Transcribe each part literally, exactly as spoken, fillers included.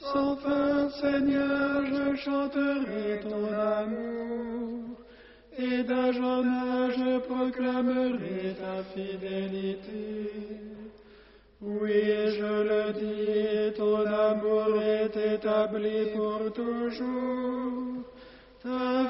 Sans fin, Seigneur, je chanterai ton amour, et d'âge en âge je proclamerai ta fidélité. Oui, je le dis, ton amour est établi pour toujours. Ta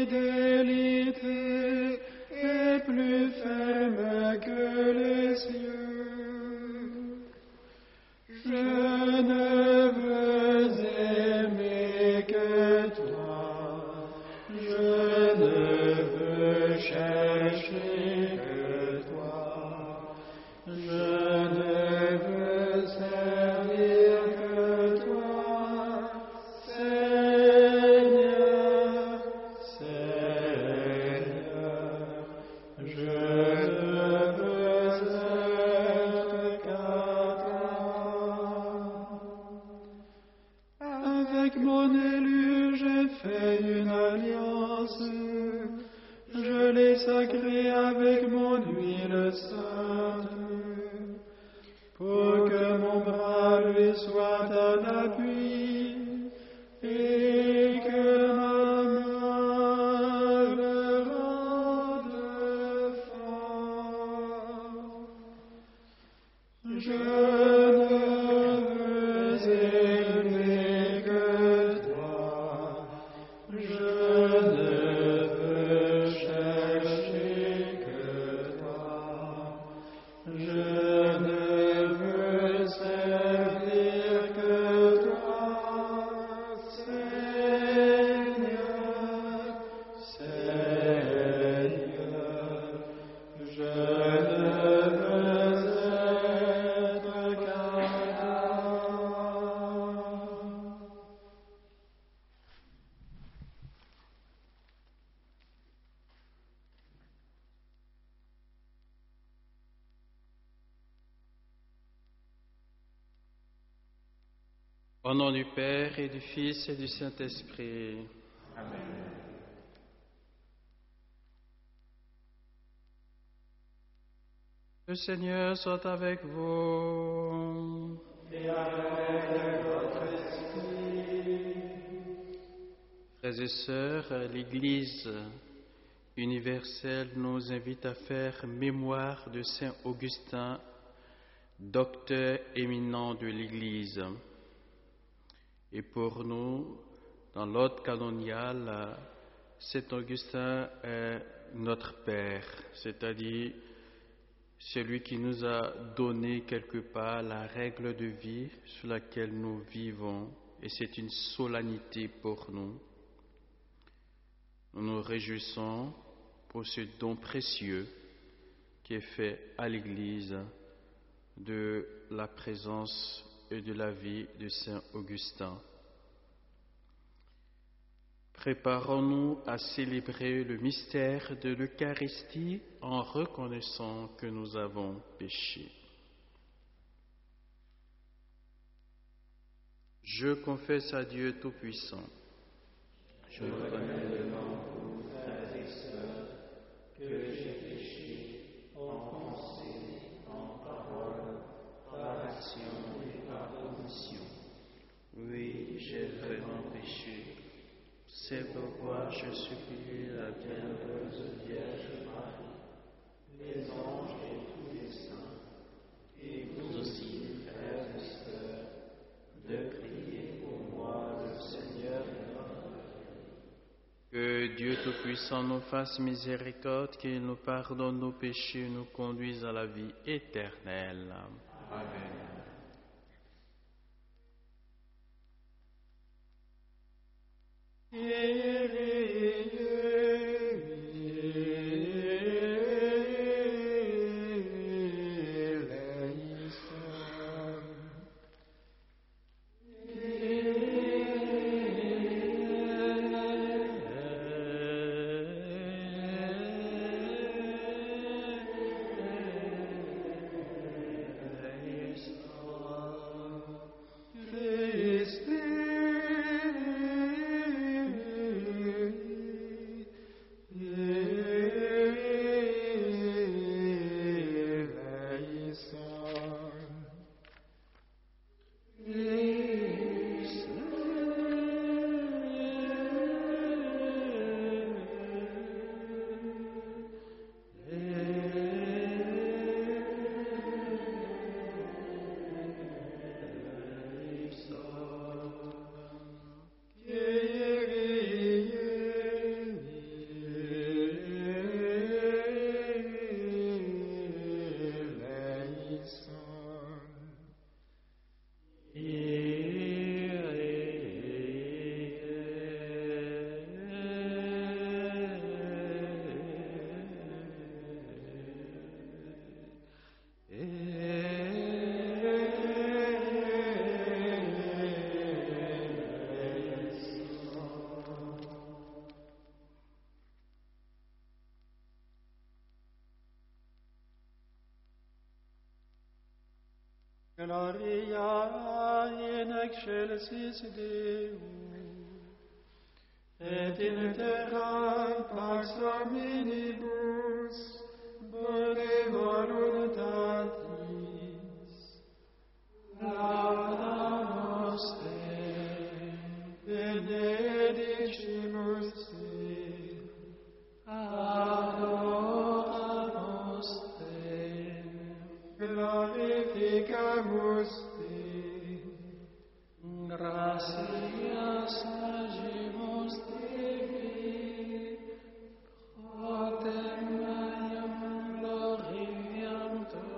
fidélité est plus ferme que les cieux. Je ne veux aimer que toi, je ne veux chercher que toi, je ne veux servir que toi, Seigneur, Seigneur, je ne veux être qu'à toi. Avec mon élu, j'ai fait une alliance, je l'ai sacré avec mon huile sainte, pour que mon bras lui soit un appui, et que ma main le rende fort. Je ne veux aimer que toi, je ne veux chercher que toi, je ne veux servir que toi, Seigneur, Seigneur, je ne veux être qu'à toi. Au nom du Père et du Fils et du Saint-Esprit. Amen. Le Seigneur soit avec vous. Et avec votre esprit. Frères et sœurs, l'Église universelle nous invite à faire mémoire de Saint Augustin, docteur éminent de l'Église. Et pour nous, dans l'ordre canonial, Saint Augustin est notre Père, c'est-à-dire celui qui nous a donné quelque part la règle de vie sur laquelle nous vivons, et c'est une solennité pour nous. Nous nous réjouissons pour ce don précieux qui est fait à l'Église de la présence et de la vie de Saint Augustin. Préparons-nous à célébrer le mystère de l'Eucharistie en reconnaissant que nous avons péché. Je confesse à Dieu Tout-Puissant. Je reconnais devant vous, frères et sœurs, que j'ai péché en pensée, en parole, par action et par omission. Oui, j'ai vraiment péché. C'est pourquoi je supplie la bienheureuse Vierge Marie, Les anges et tous les saints, et vous aussi, frères et sœurs, de prier pour moi, le Seigneur et notre Dieu. que Dieu Tout-Puissant nous fasse miséricorde, qu'il nous pardonne nos péchés et nous conduise à la vie éternelle. Amen. Christe Gloria in excelsis Deo, et in terra pax hominibus, bone voluntatis. Laudamus te, benedicimus te, adoramus te, glorificamus te, gratias agimus Dei, protem maiam gloriam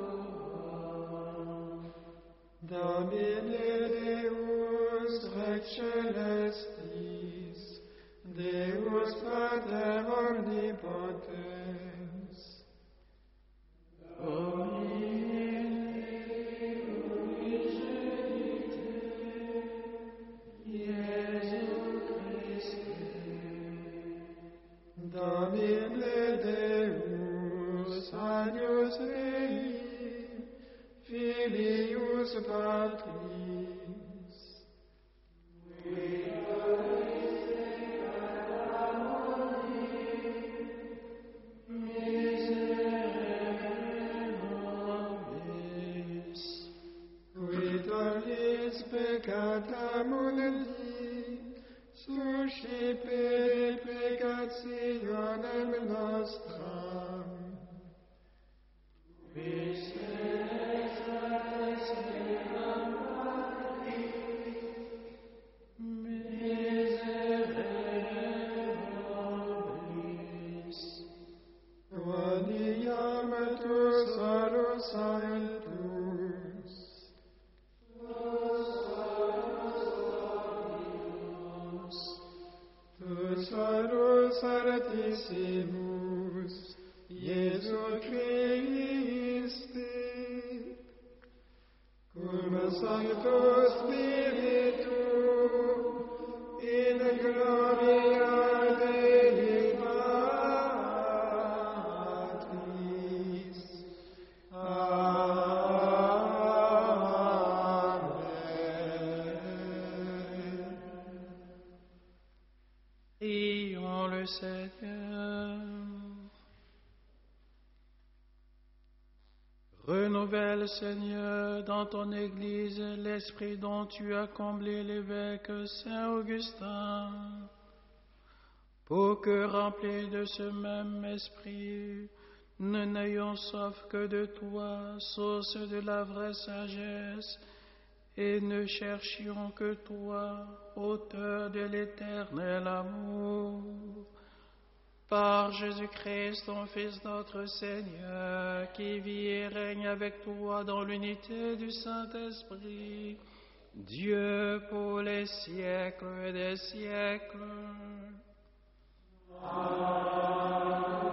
tuam. Domine Deus Rex Celestis, Deus Pater Omnipotens, Domine Unigenitte, Iesu Christe, Domine Deus Agnus Dei, Filius Patris, miserere nobis, qui tollis peccata mundi, suscipere peccationem nostram, Sanctissimus, Iesu Christe, cum Sancto Spiritu, in gloria Dei Patris. Amen. Prions le Seigneur. Renouvelle, Seigneur, dans ton Église l'esprit dont tu as comblé l'évêque Saint Augustin, pour que, remplis de ce même esprit, nous n'ayons soif que de toi, source de la vraie sagesse, et ne cherchions que toi, auteur de l'éternel amour. Par Jésus-Christ, ton Fils, notre Seigneur, qui vit et règne avec toi dans l'unité du Saint-Esprit, Dieu pour les siècles des siècles. Amen.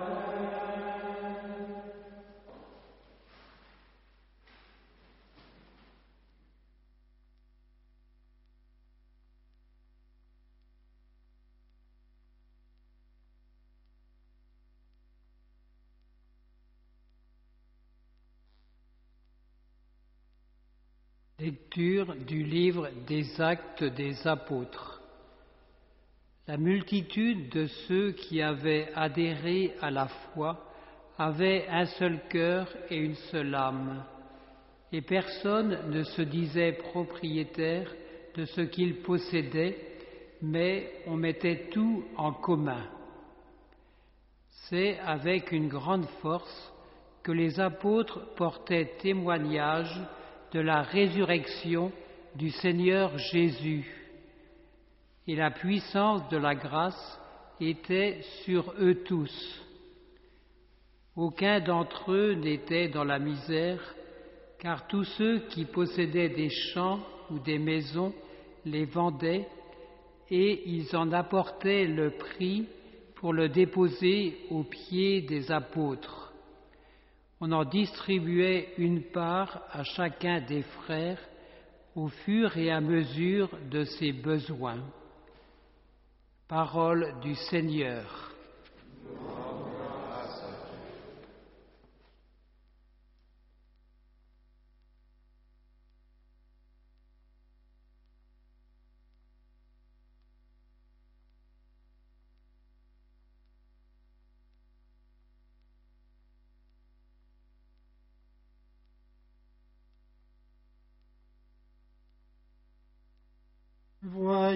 Lecture du livre des Actes des Apôtres. La multitude de ceux qui avaient adhéré à la foi avait un seul cœur et une seule âme, et personne ne se disait propriétaire de ce qu'il possédait, mais on mettait tout en commun. C'est avec une grande force que les apôtres portaient témoignage de la résurrection du Seigneur Jésus, et la puissance de la grâce était sur eux tous. Aucun d'entre eux n'était dans la misère, car tous ceux qui possédaient des champs ou des maisons les vendaient, et ils en apportaient le prix pour le déposer aux pieds des apôtres. On en distribuait une part à chacun des frères au fur et à mesure de ses besoins. Parole du Seigneur.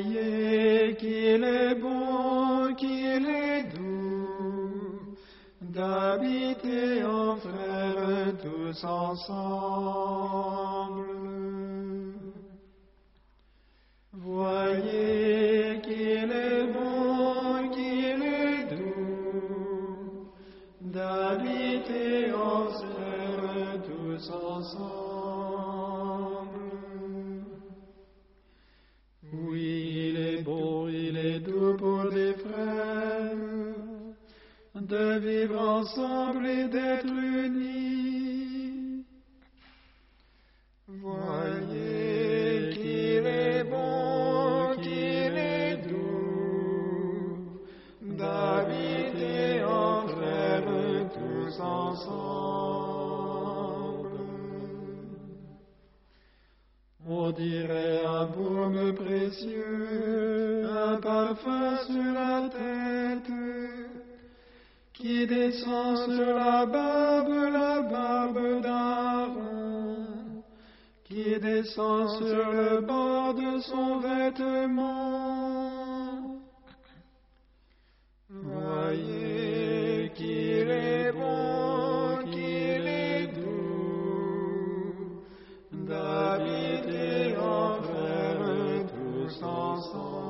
Voyez qu'il est bon, qu'il est doux, d'habiter en frères tous ensemble. Voyez qu'il est bon, qu'il est doux, d'habiter en frères tous ensemble. Oui, il est bon, il est doux pour des frères de vivre ensemble et d'être unis. Voyez qu'il est bon, qu'il est doux, d'habiter en frères tous ensemble. On dirait un baume précieux, un parfum sur la tête, qui descend sur la barbe, la barbe d'Aaron, qui descend sur le bord de son vêtement. Voyez qu'il est bon, qu'il est doux, d'habiter en frères tous ensemble.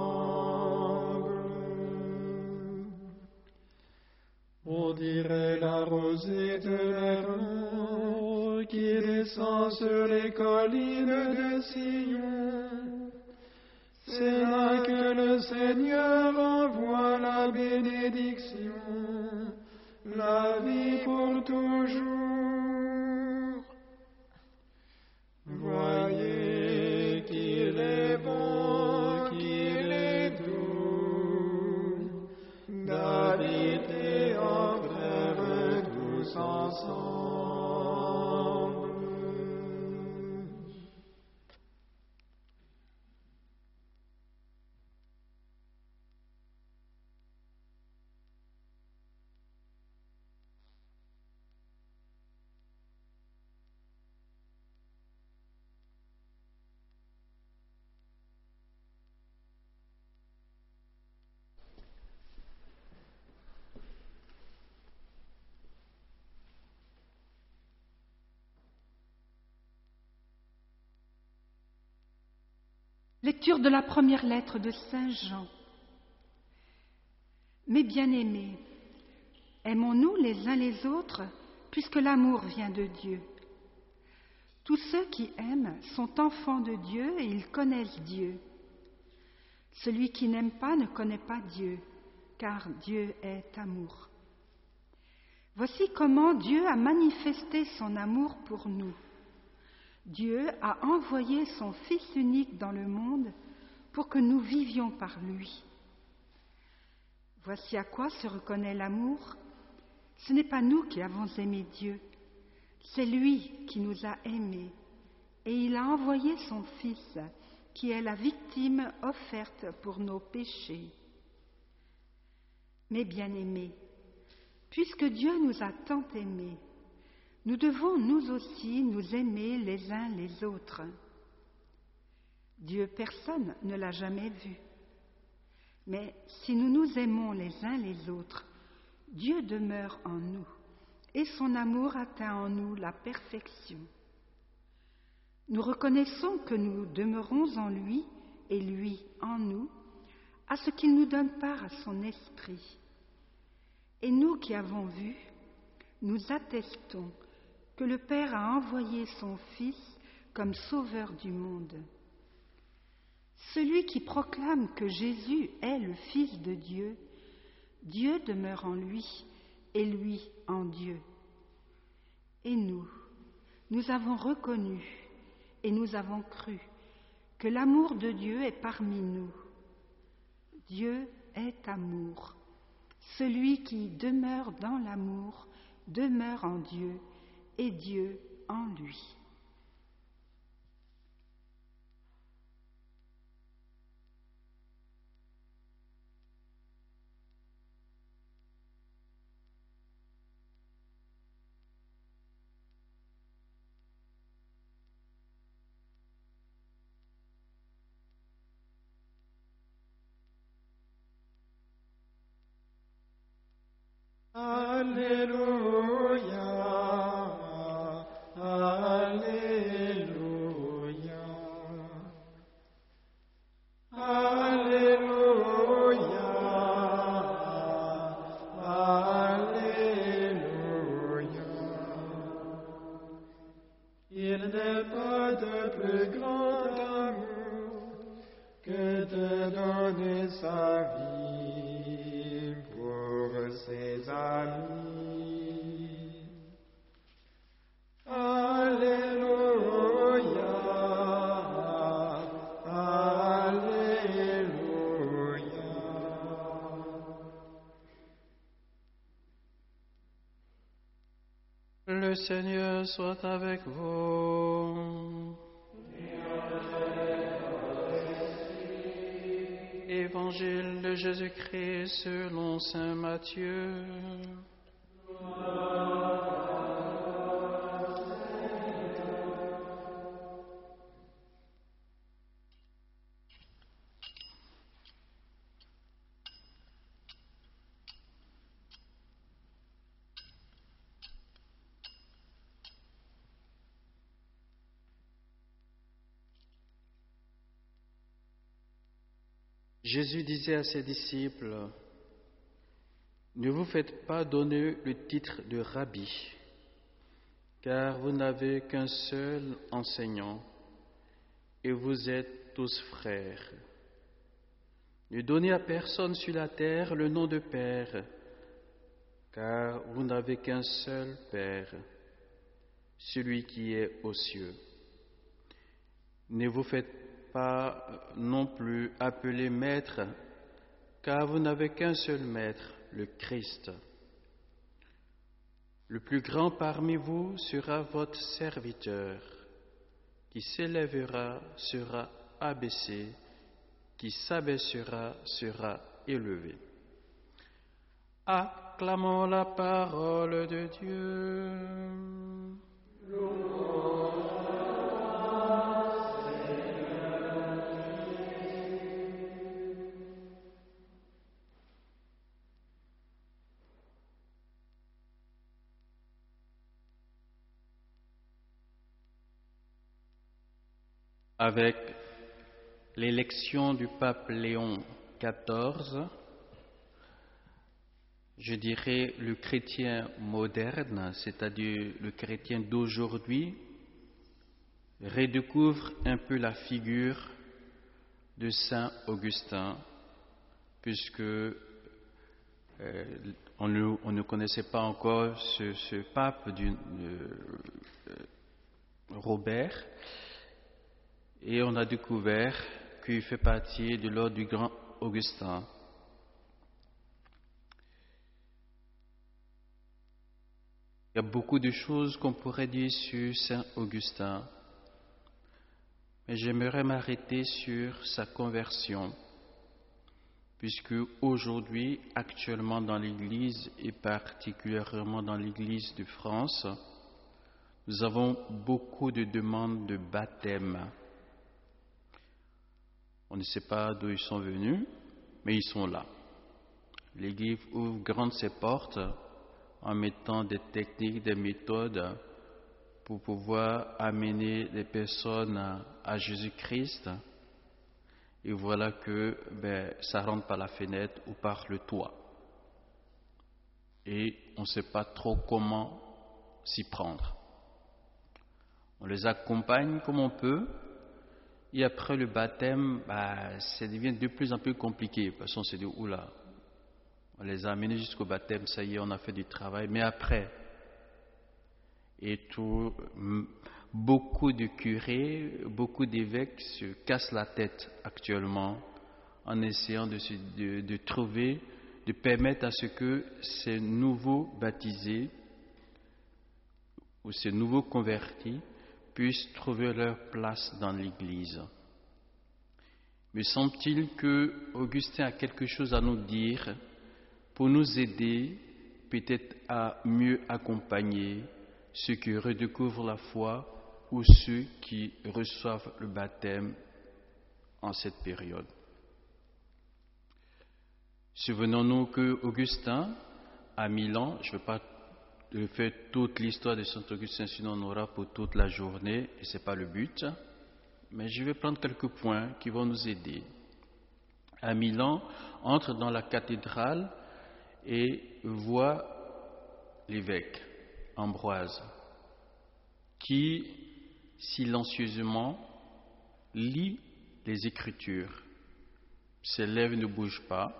On dirait la rosée de l'Hermon qui descend sur les collines de Sion. C'est là que le Seigneur envoie la bénédiction, la vie pour toujours. Voyez qu'il est bon, qu'il est doux, d'habiter en frères tous ensemble. Lecture de la première lettre de Saint Jean. Mes bien-aimés, aimons-nous les uns les autres, puisque l'amour vient de Dieu. Tous ceux qui aiment sont enfants de Dieu et ils connaissent Dieu. Celui qui n'aime pas ne connaît pas Dieu, car Dieu est amour. Voici comment Dieu a manifesté son amour pour nous. Dieu a envoyé son Fils unique dans le monde pour que nous vivions par lui. Voici à quoi se reconnaît l'amour. Ce n'est pas nous qui avons aimé Dieu, c'est lui qui nous a aimés, et il a envoyé son Fils, qui est la victime offerte pour nos péchés. Mes bien-aimés, puisque Dieu nous a tant aimés, nous devons nous aussi nous aimer les uns les autres. Dieu, personne ne l'a jamais vu. Mais si nous nous aimons les uns les autres, Dieu demeure en nous et son amour atteint en nous la perfection. Nous reconnaissons que nous demeurons en lui et lui en nous, à ce qu'il nous donne part à son esprit. Et nous qui avons vu, nous attestons que le Père a envoyé son Fils comme sauveur du monde. Celui qui proclame que Jésus est le Fils de Dieu, Dieu demeure en lui et lui en Dieu. Et nous, nous avons reconnu et nous avons cru que l'amour de Dieu est parmi nous. Dieu est amour. Celui qui demeure dans l'amour demeure en Dieu et Dieu en lui. Le Seigneur soit avec vous. Évangile de Jésus-Christ selon saint Matthieu. Jésus disait à ses disciples, « Ne vous faites pas donner le titre de rabbi, car vous n'avez qu'un seul enseignant, et vous êtes tous frères. Ne donnez à personne sur la terre le nom de Père, car vous n'avez qu'un seul Père, celui qui est aux cieux. Ne vous faites pas non plus appeler maître, car vous n'avez qu'un seul maître, le Christ. Le plus grand parmi vous sera votre serviteur, qui s'élèvera sera abaissé, qui s'abaissera sera élevé. » Acclamons la parole de Dieu. Avec l'élection du pape Léon quatorze, je dirais le chrétien moderne, c'est-à-dire le chrétien d'aujourd'hui, redécouvre un peu la figure de saint Augustin, puisque euh, on, ne, on ne connaissait pas encore ce, ce pape du, euh, Robert, et on a découvert qu'il fait partie de l'ordre du grand Augustin. Il y a beaucoup de choses qu'on pourrait dire sur saint Augustin, mais j'aimerais m'arrêter sur sa conversion, puisque aujourd'hui, actuellement dans l'Église, et particulièrement dans l'Église de France, nous avons beaucoup de demandes de baptême. On ne sait pas d'où ils sont venus, mais ils sont là. L'Église ouvre grandes ses portes en mettant des techniques, des méthodes pour pouvoir amener les personnes à Jésus-Christ. Et voilà que ben, ça rentre par la fenêtre ou par le toit. Et on ne sait pas trop comment s'y prendre. On les accompagne comme on peut. Et après le baptême, bah, ça devient de plus en plus compliqué. Parce qu'on s'est dit, oula, on les a amenés jusqu'au baptême, ça y est, on a fait du travail. Mais après, et tout, beaucoup de curés, beaucoup d'évêques se cassent la tête actuellement en essayant de, de, de trouver, de permettre à ce que ces nouveaux baptisés ou ces nouveaux convertis puissent trouver leur place dans l'Église. Me semble-t-il que Augustin a quelque chose à nous dire pour nous aider peut-être à mieux accompagner ceux qui redécouvrent la foi ou ceux qui reçoivent le baptême en cette période. Souvenons-nous que Augustin à Milan. Je ne vais pas faire toute l'histoire de Saint Augustin, sinon on aura pour toute la journée, et ce n'est pas le but. Mais je vais prendre quelques points qui vont nous aider. À Milan, entre dans la cathédrale et voit l'évêque Ambroise, qui silencieusement lit les Écritures. Ses lèvres ne bougent pas.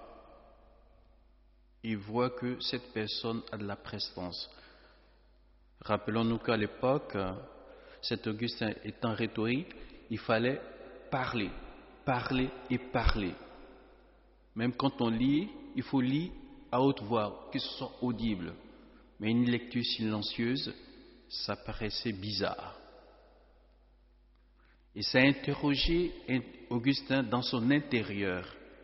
Il voit que cette personne a de la prestance. Rappelons-nous qu'à l'époque, Saint Augustin étant rhétorique, il fallait parler, parler et parler. Même quand on lit, il faut lire à haute voix, que ce soit audible. Mais une lecture silencieuse, ça paraissait bizarre. Et ça a interrogé Augustin dans son intérieur,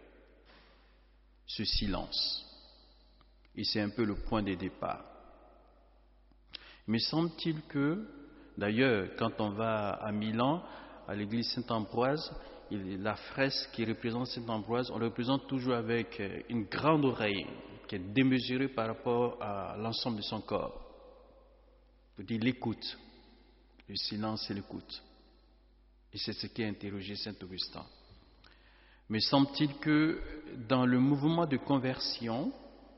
ce silence. Et c'est un peu le point de départ. Mais semble-t-il que, d'ailleurs, quand on va à Milan, à l'église Saint-Ambroise, la fresque qui représente Saint-Ambroise, on le représente toujours avec une grande oreille qui est démesurée par rapport à l'ensemble de son corps. On dit l'écoute. Le silence et l'écoute. Et c'est ce qui a interrogé Saint-Augustin. Mais semble-t-il que dans le mouvement de conversion,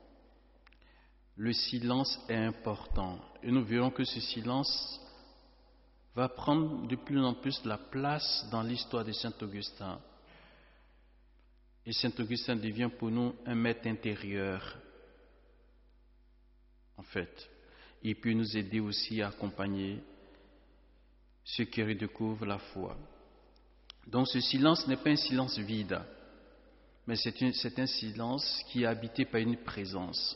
le silence est important. Et nous verrons que ce silence va prendre de plus en plus la place dans l'histoire de Saint-Augustin. Et Saint-Augustin devient pour nous un maître intérieur, en fait. Il peut nous aider aussi à accompagner ceux qui redécouvrent la foi. Donc ce silence n'est pas un silence vide, mais c'est, une, c'est un silence qui est habité par une présence.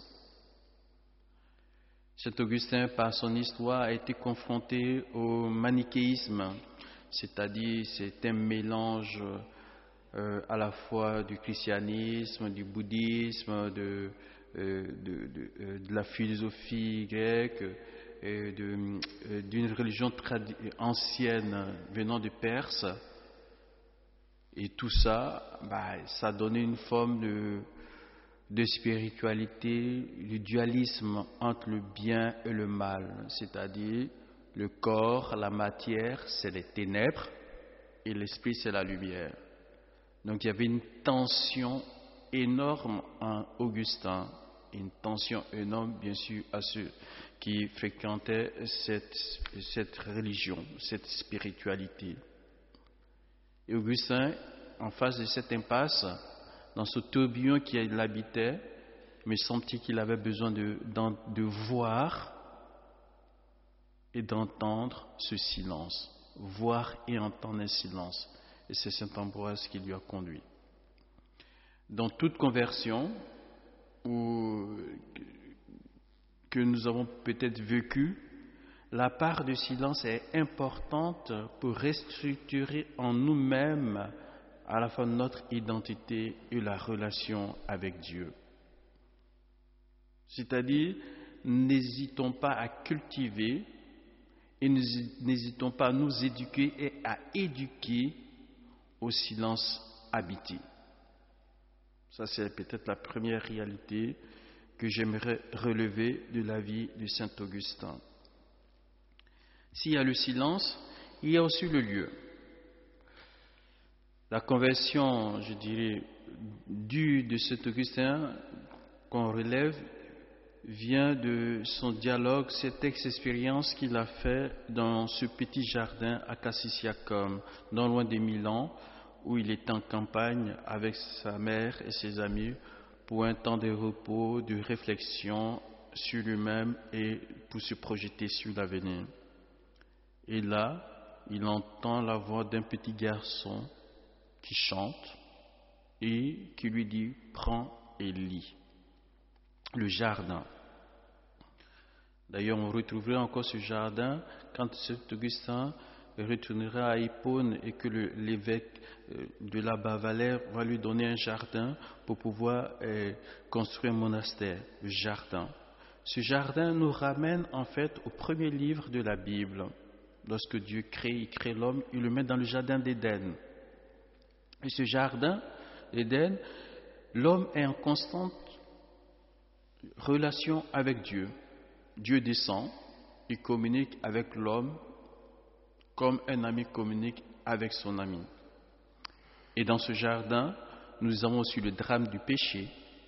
Saint Augustin, par son histoire, a été confronté au manichéisme, c'est-à-dire c'est un mélange euh, à la fois du christianisme, du bouddhisme, de, euh, de, de, euh, de la philosophie grecque, euh, de, euh, d'une religion tradi- ancienne venant de Perse. Et tout ça, bah, ça donnait une forme de... de spiritualité, du dualisme entre le bien et le mal, c'est-à-dire le corps, la matière, c'est les ténèbres et l'esprit, c'est la lumière. Donc il y avait une tension énorme en Augustin, une tension énorme bien sûr à ceux qui fréquentaient cette, cette religion, cette spiritualité. Et Augustin, en face de cette impasse, dans ce tourbillon qui l'habitait, me semble-t-il qu'il avait besoin de, de voir et d'entendre ce silence. Voir et entendre un silence. Et c'est Saint Ambroise qui lui a conduit. Dans toute conversion où, que nous avons peut-être vécu, la part de silence est importante pour restructurer en nous-mêmes à la fois notre identité et la relation avec Dieu. C'est-à-dire, n'hésitons pas à cultiver et n'hésitons pas à nous éduquer et à éduquer au silence habité. Ça, c'est peut-être la première réalité que j'aimerais relever de la vie de Saint Augustin. S'il y a le silence, il y a aussi le lieu. La conversion, je dirais, due de Saint Augustin, qu'on relève, vient de son dialogue, cette expérience qu'il a fait dans ce petit jardin à Cassisiacum, non loin de Milan, où il était en campagne avec sa mère et ses amis pour un temps de repos, de réflexion sur lui-même et pour se projeter sur l'avenir. Et là, il entend la voix d'un petit garçon qui chante et qui lui dit « Prends et lis ». Le jardin. D'ailleurs, on retrouverait encore ce jardin quand Saint Augustin retournera à Hippone et que le, l'évêque de la Bas-Valère va lui donner un jardin pour pouvoir euh, construire un monastère, le jardin. Ce jardin nous ramène en fait au premier livre de la Bible. Lorsque Dieu crée, il crée l'homme, il le met dans le jardin d'Éden. Et ce jardin d'Éden, l'homme est en constante relation avec Dieu. Dieu descend, il communique avec l'homme comme un ami communique avec son ami. Et dans ce jardin, nous avons aussi le drame du péché.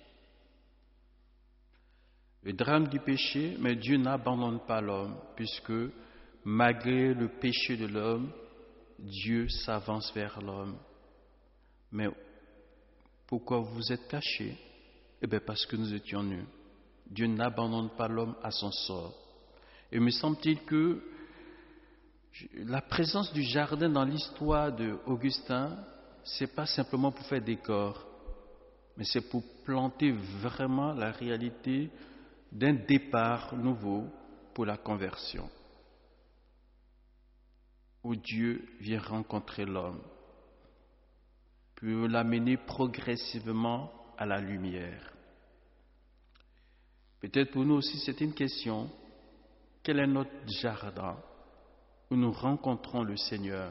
Le drame du péché, mais Dieu n'abandonne pas l'homme, puisque malgré le péché de l'homme, Dieu s'avance vers l'homme. Mais pourquoi vous êtes cachés? Eh bien parce que nous étions nus. Dieu n'abandonne pas l'homme à son sort. Et me semble-t-il que la présence du jardin dans l'histoire d'Augustin, ce n'est pas simplement pour faire décor, mais c'est pour planter vraiment la réalité d'un départ nouveau pour la conversion, où Dieu vient rencontrer l'homme, pour l'amener progressivement à la lumière. Peut-être pour nous aussi c'est une question, quel est notre jardin où nous rencontrons le Seigneur?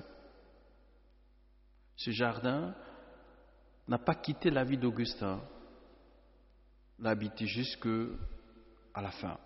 Ce jardin n'a pas quitté la vie d'Augustin, l'a habité jusqu'à la fin.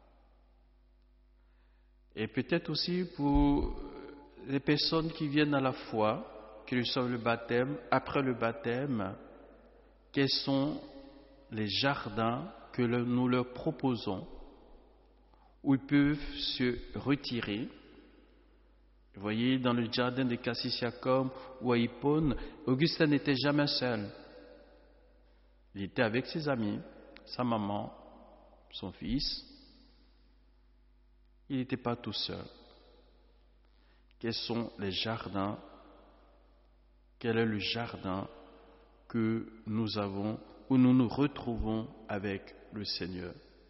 Et peut-être aussi pour les personnes qui viennent à la foi, qui reçoivent le baptême, après le baptême, quels sont les jardins que nous leur proposons, où ils peuvent se retirer. Vous voyez, dans le jardin de Cassissiacum ou à Hippone, Augustin n'était jamais seul. Il était avec ses amis, sa maman, son fils. Il n'était pas tout seul. Quels sont les jardins? Quel est le jardin que nous avons, où nous nous retrouvons avec le Seigneur?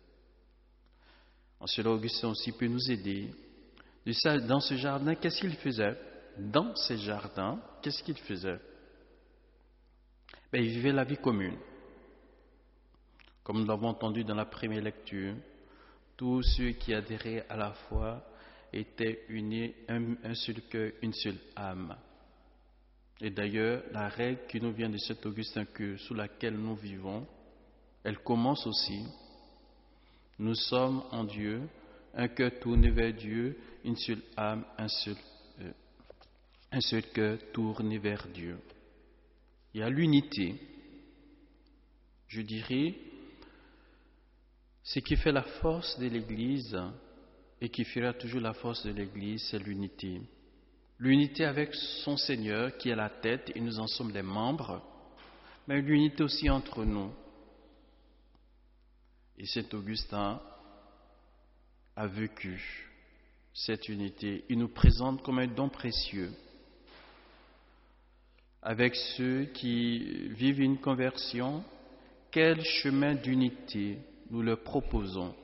En cela, Augustin aussi peut nous aider. Dans ce jardin, qu'est-ce qu'il faisait? Dans ces jardins, qu'est-ce qu'il faisait? Ben, il vivait la vie commune. Comme nous l'avons entendu dans la première lecture, tous ceux qui adhéraient à la foi étaient unis, un, un seul cœur, une seule âme. Et d'ailleurs, la règle qui nous vient de cet Augustin que, sous laquelle nous vivons, elle commence aussi. Nous sommes en Dieu, un cœur tourné vers Dieu, une seule âme, un seul, euh, un seul cœur tourné vers Dieu. Il y a l'unité. Je dirais, ce qui fait la force de l'Église et qui fera toujours la force de l'Église, c'est l'unité. L'unité avec son Seigneur qui est la tête et nous en sommes les membres, mais l'unité aussi entre nous. Et Saint Augustin a vécu cette unité. Il nous présente comme un don précieux avec ceux qui vivent une conversion. Quel chemin d'unité nous leur proposons?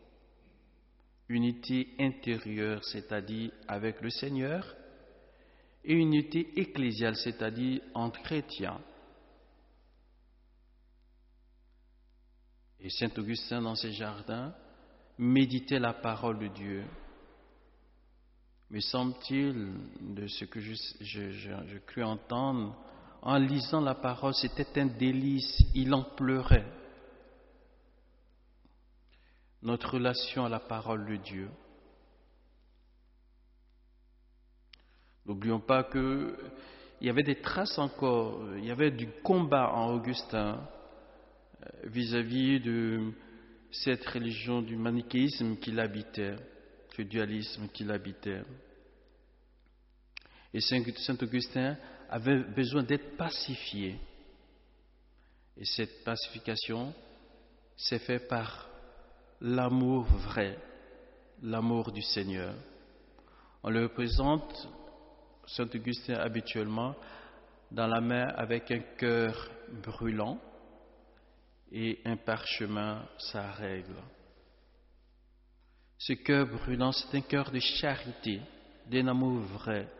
Unité intérieure, c'est-à-dire avec le Seigneur, et unité ecclésiale, c'est-à-dire entre chrétiens. Et Saint Augustin, dans ses jardins, méditait la parole de Dieu. Me semble-t-il, de ce que je, je, je, je crus entendre, en lisant la parole, c'était un délice, il en pleurait. Notre relation à la parole de Dieu. N'oublions pas qu'il y avait des traces encore, il y avait du combat en Augustin vis-à-vis de cette religion du manichéisme qui l'habitait, ce dualisme qui l'habitait. Et Saint Augustin avait besoin d'être pacifié. Et cette pacification s'est faite par l'amour vrai, l'amour du Seigneur. On le représente, Saint Augustin habituellement, dans la main avec un cœur brûlant et un parchemin, sa règle. Ce cœur brûlant, c'est un cœur de charité, d'un amour vrai.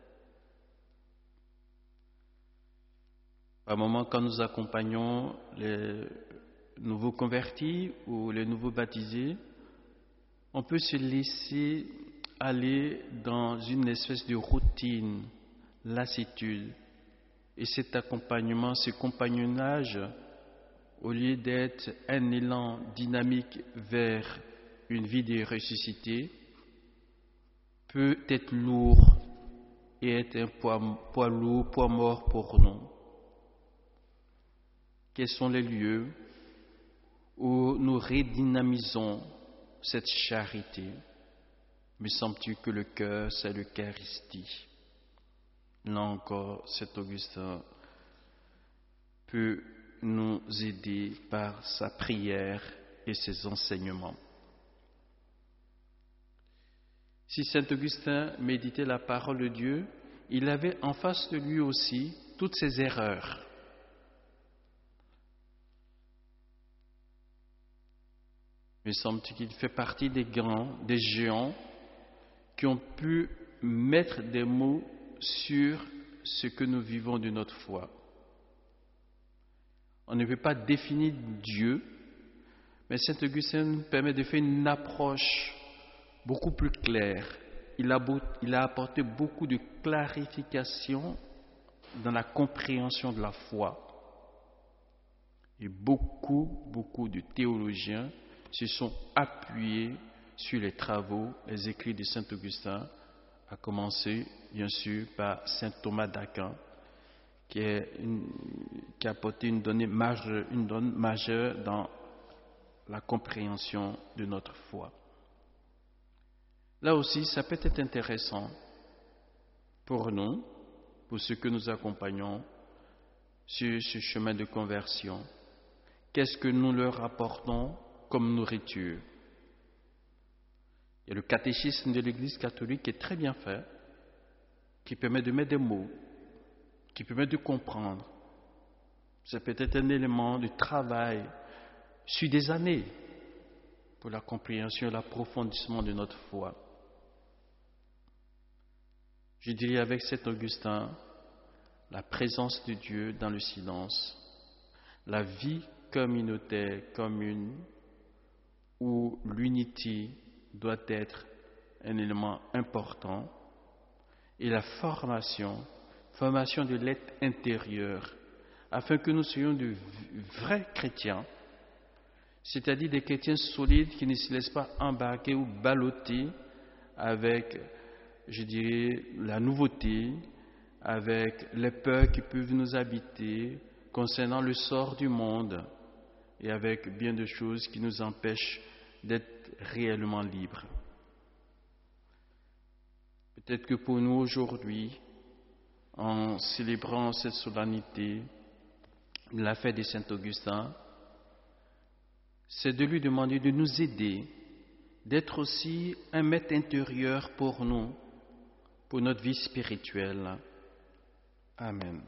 Par moment, quand nous accompagnons les nouveaux convertis ou les nouveaux baptisés, on peut se laisser aller dans une espèce de routine, lassitude. Et cet accompagnement, ce compagnonnage au lieu d'être un élan dynamique vers une vie de ressuscité, peut être lourd et être un poids, poids lourd, poids mort pour nous. Quels sont les lieux où nous redynamisons cette charité? Me semble-t-il que le cœur, c'est l'Eucharistie. Là encore, Saint Augustin peut nous aider par sa prière et ses enseignements. Si Saint Augustin méditait la parole de Dieu, il avait en face de lui aussi toutes ses erreurs. Il me semble qu'il fait partie des grands, des géants qui ont pu mettre des mots sur ce que nous vivons de notre foi. On ne peut pas définir Dieu, mais Saint Augustin nous permet de faire une approche beaucoup plus claire. Il a, beau, il a apporté beaucoup de clarification dans la compréhension de la foi. Et beaucoup, beaucoup de théologiens se sont appuyés sur les travaux, les écrits de Saint Augustin, à commencer bien sûr par Saint Thomas d'Aquin, qui, est une, qui a apporté une donnée majeure, une donne majeure dans la compréhension de notre foi. Là aussi, ça peut être intéressant pour nous, pour ceux que nous accompagnons sur ce chemin de conversion. Qu'est-ce que nous leur apportons comme nourriture? Il y a le catéchisme de l'Église catholique qui est très bien fait, qui permet de mettre des mots, qui permet de comprendre. C'est peut-être un élément de travail sur des années pour la compréhension et l'approfondissement de notre foi. Je dirais avec Saint Augustin, la présence de Dieu dans le silence, la vie communautaire commune où l'unité doit être un élément important, et la formation, formation de l'être intérieur, afin que nous soyons de vrais chrétiens, c'est-à-dire des chrétiens solides qui ne se laissent pas embarquer ou balloter avec, je dirais, la nouveauté, avec les peurs qui peuvent nous habiter concernant le sort du monde et avec bien de choses qui nous empêchent d'être réellement libres. Peut-être que pour nous aujourd'hui, en célébrant cette solennité, la fête de Saint-Augustin, c'est de lui demander de nous aider, d'être aussi un maître intérieur pour nous, pour notre vie spirituelle. Amen.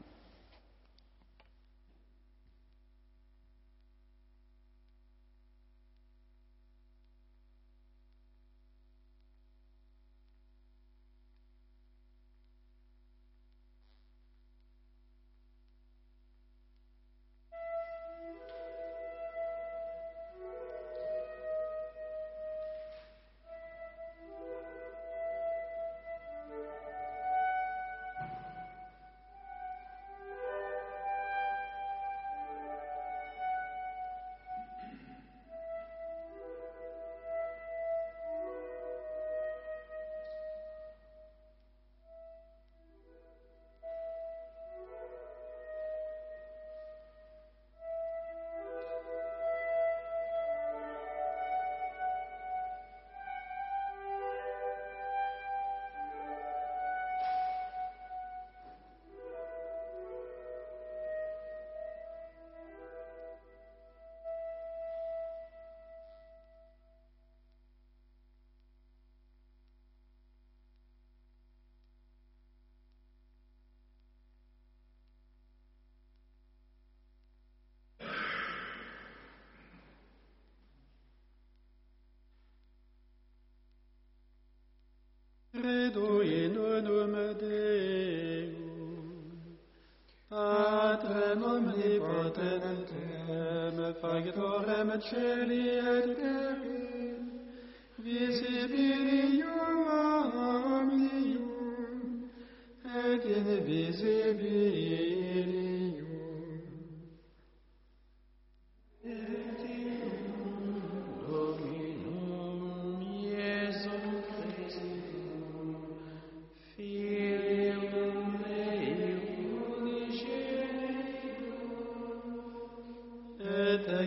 Credo in unum Deum, Patrem omnipotentem, Factorem celi et terrae, visibilium omnium, et invisibilium.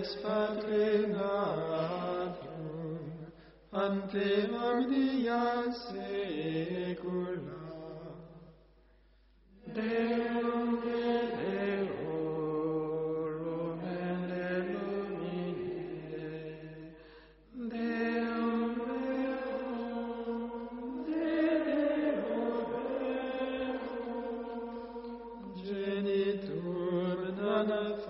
ex Patre Natum, ante omnia saecula. Deum Deorum et Lumine, Deum Deum, Deum Genitum non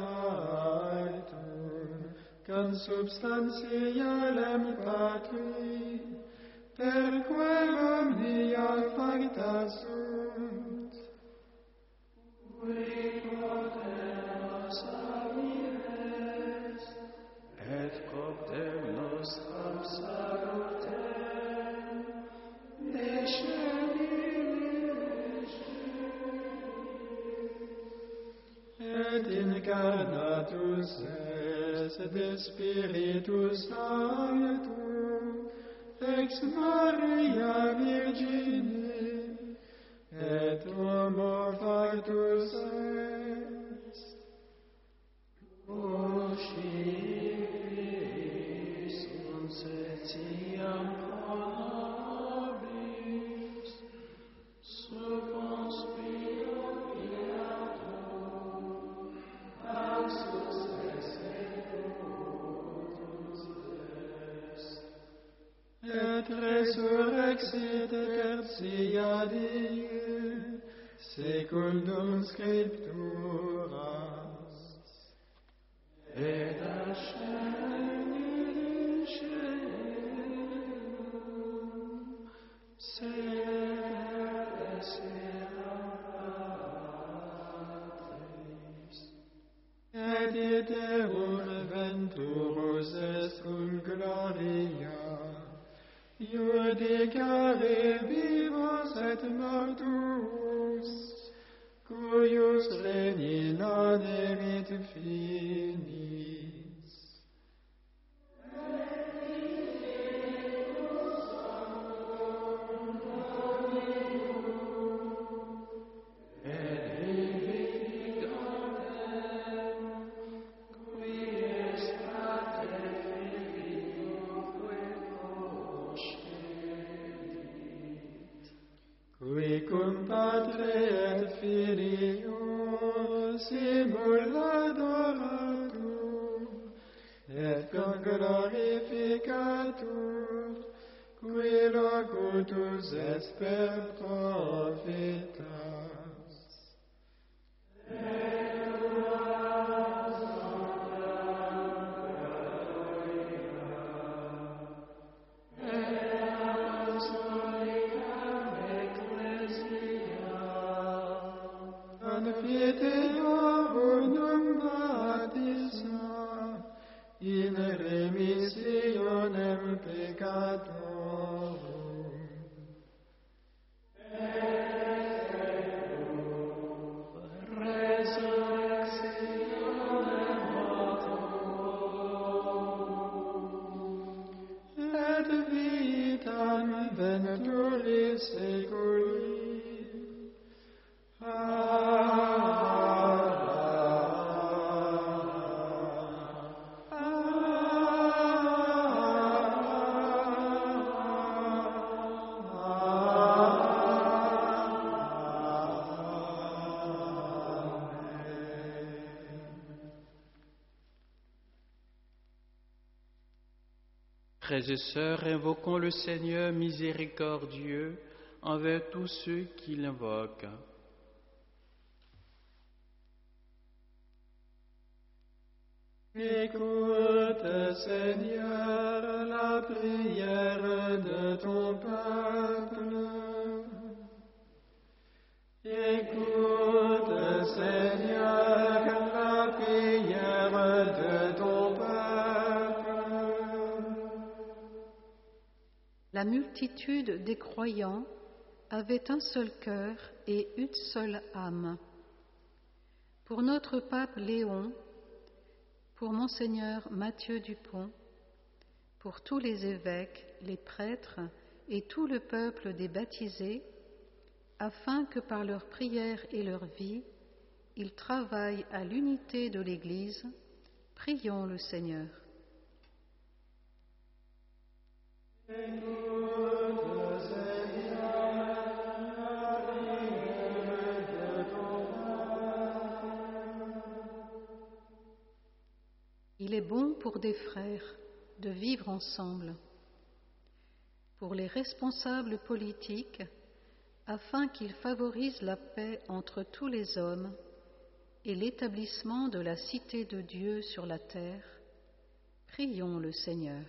factum, can substantialem Patri, per quem omnia facta sunt. Qui quotem nos amires, et quotem nostram salutem, descendit, et incarnatus est de Spiritus Sanctum, ex Maria Virgine, et homo factus est. O Scivis, uns etiam pro nobis, sub conspiro Pilatum, paxus executus est, et resurrexit tertia die, secundum Scripturas, et ascendit in caelum, sedesera Patris, et iterum venturus est cum gloria, iudicare vivos et mortus, cuius regni non erit finis. Et vivificandem, qui ex Patre Filioque procedit, qui cum Patre et Filio simul adoratur, et glorificatur, qui locutus est per prophetas. Fideorum baptisma in remissionem peccatorum, resurrectionem mortuorum, et vitam venturis seculi. Frères et sœurs, invoquons le Seigneur miséricordieux envers tous ceux qui l'invoquent. Écoute, Seigneur, la prière de ton peuple. Écoute, Seigneur, la prière de ton peuple. La multitude des croyants avait un seul cœur et une seule âme. Pour notre pape Léon, pour Monseigneur Mathieu Dupont, pour tous les évêques, les prêtres et tout le peuple des baptisés, afin que par leur prière et leur vie, ils travaillent à l'unité de l'Église, Prions le Seigneur. Il est bon pour des frères de vivre ensemble, pour les responsables politiques, afin qu'ils favorisent la paix entre tous les hommes et l'établissement de la cité de Dieu sur la terre. Prions le Seigneur.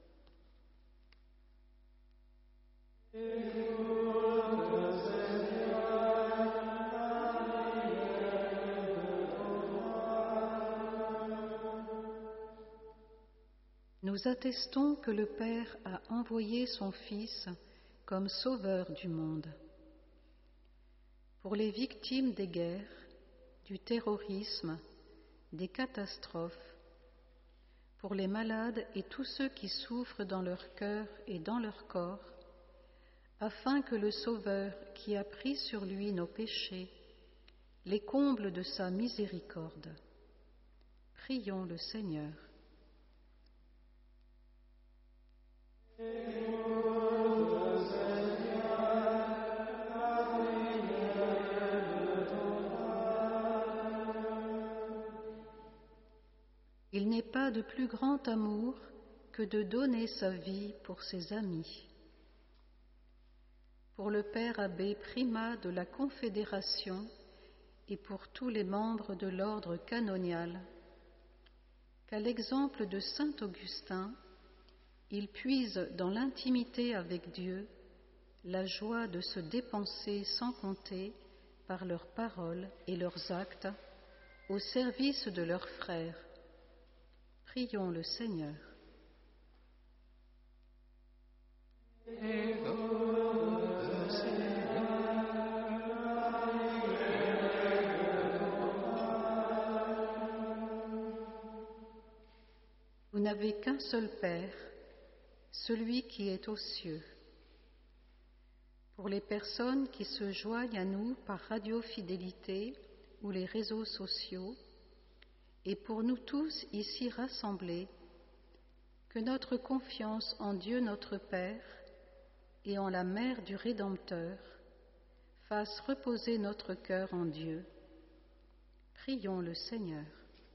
Nous attestons que le Père a envoyé son Fils comme sauveur du monde. Pour les victimes des guerres, du terrorisme, des catastrophes, pour les malades et tous ceux qui souffrent dans leur cœur et dans leur corps, afin que le Sauveur qui a pris sur lui nos péchés les comble de sa miséricorde. Prions le Seigneur. Il n'est pas de plus grand amour que de donner sa vie pour ses amis. Pour le Père abbé Primat de la Confédération et pour tous les membres de l'ordre canonial, qu'à l'exemple de saint Augustin, ils puisent dans l'intimité avec Dieu la joie de se dépenser sans compter par leurs paroles et leurs actes au service de leurs frères. Prions le Seigneur. Vous n'avez qu'un seul Père, celui qui est aux cieux. Pour les personnes qui se joignent à nous par radiofidélité ou les réseaux sociaux, et pour nous tous ici rassemblés, que notre confiance en Dieu notre Père et en la Mère du Rédempteur fasse reposer notre cœur en Dieu. Prions le Seigneur.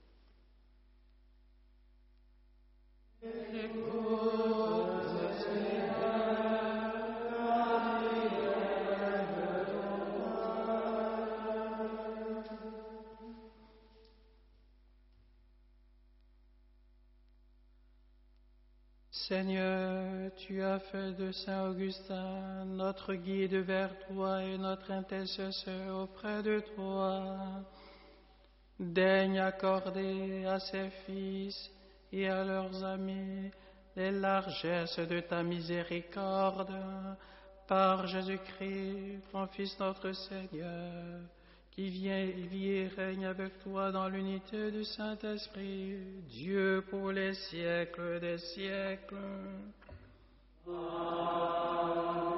Seigneur, tu as fait de saint Augustin notre guide vers toi et notre intercesseur auprès de toi. Daigne accorder à ses fils et à leurs amis les largesses de ta miséricorde par Jésus-Christ, ton Fils notre Seigneur, qui vient et vit et règne avec toi dans l'unité du Saint-Esprit, Dieu pour les siècles des siècles. Amen.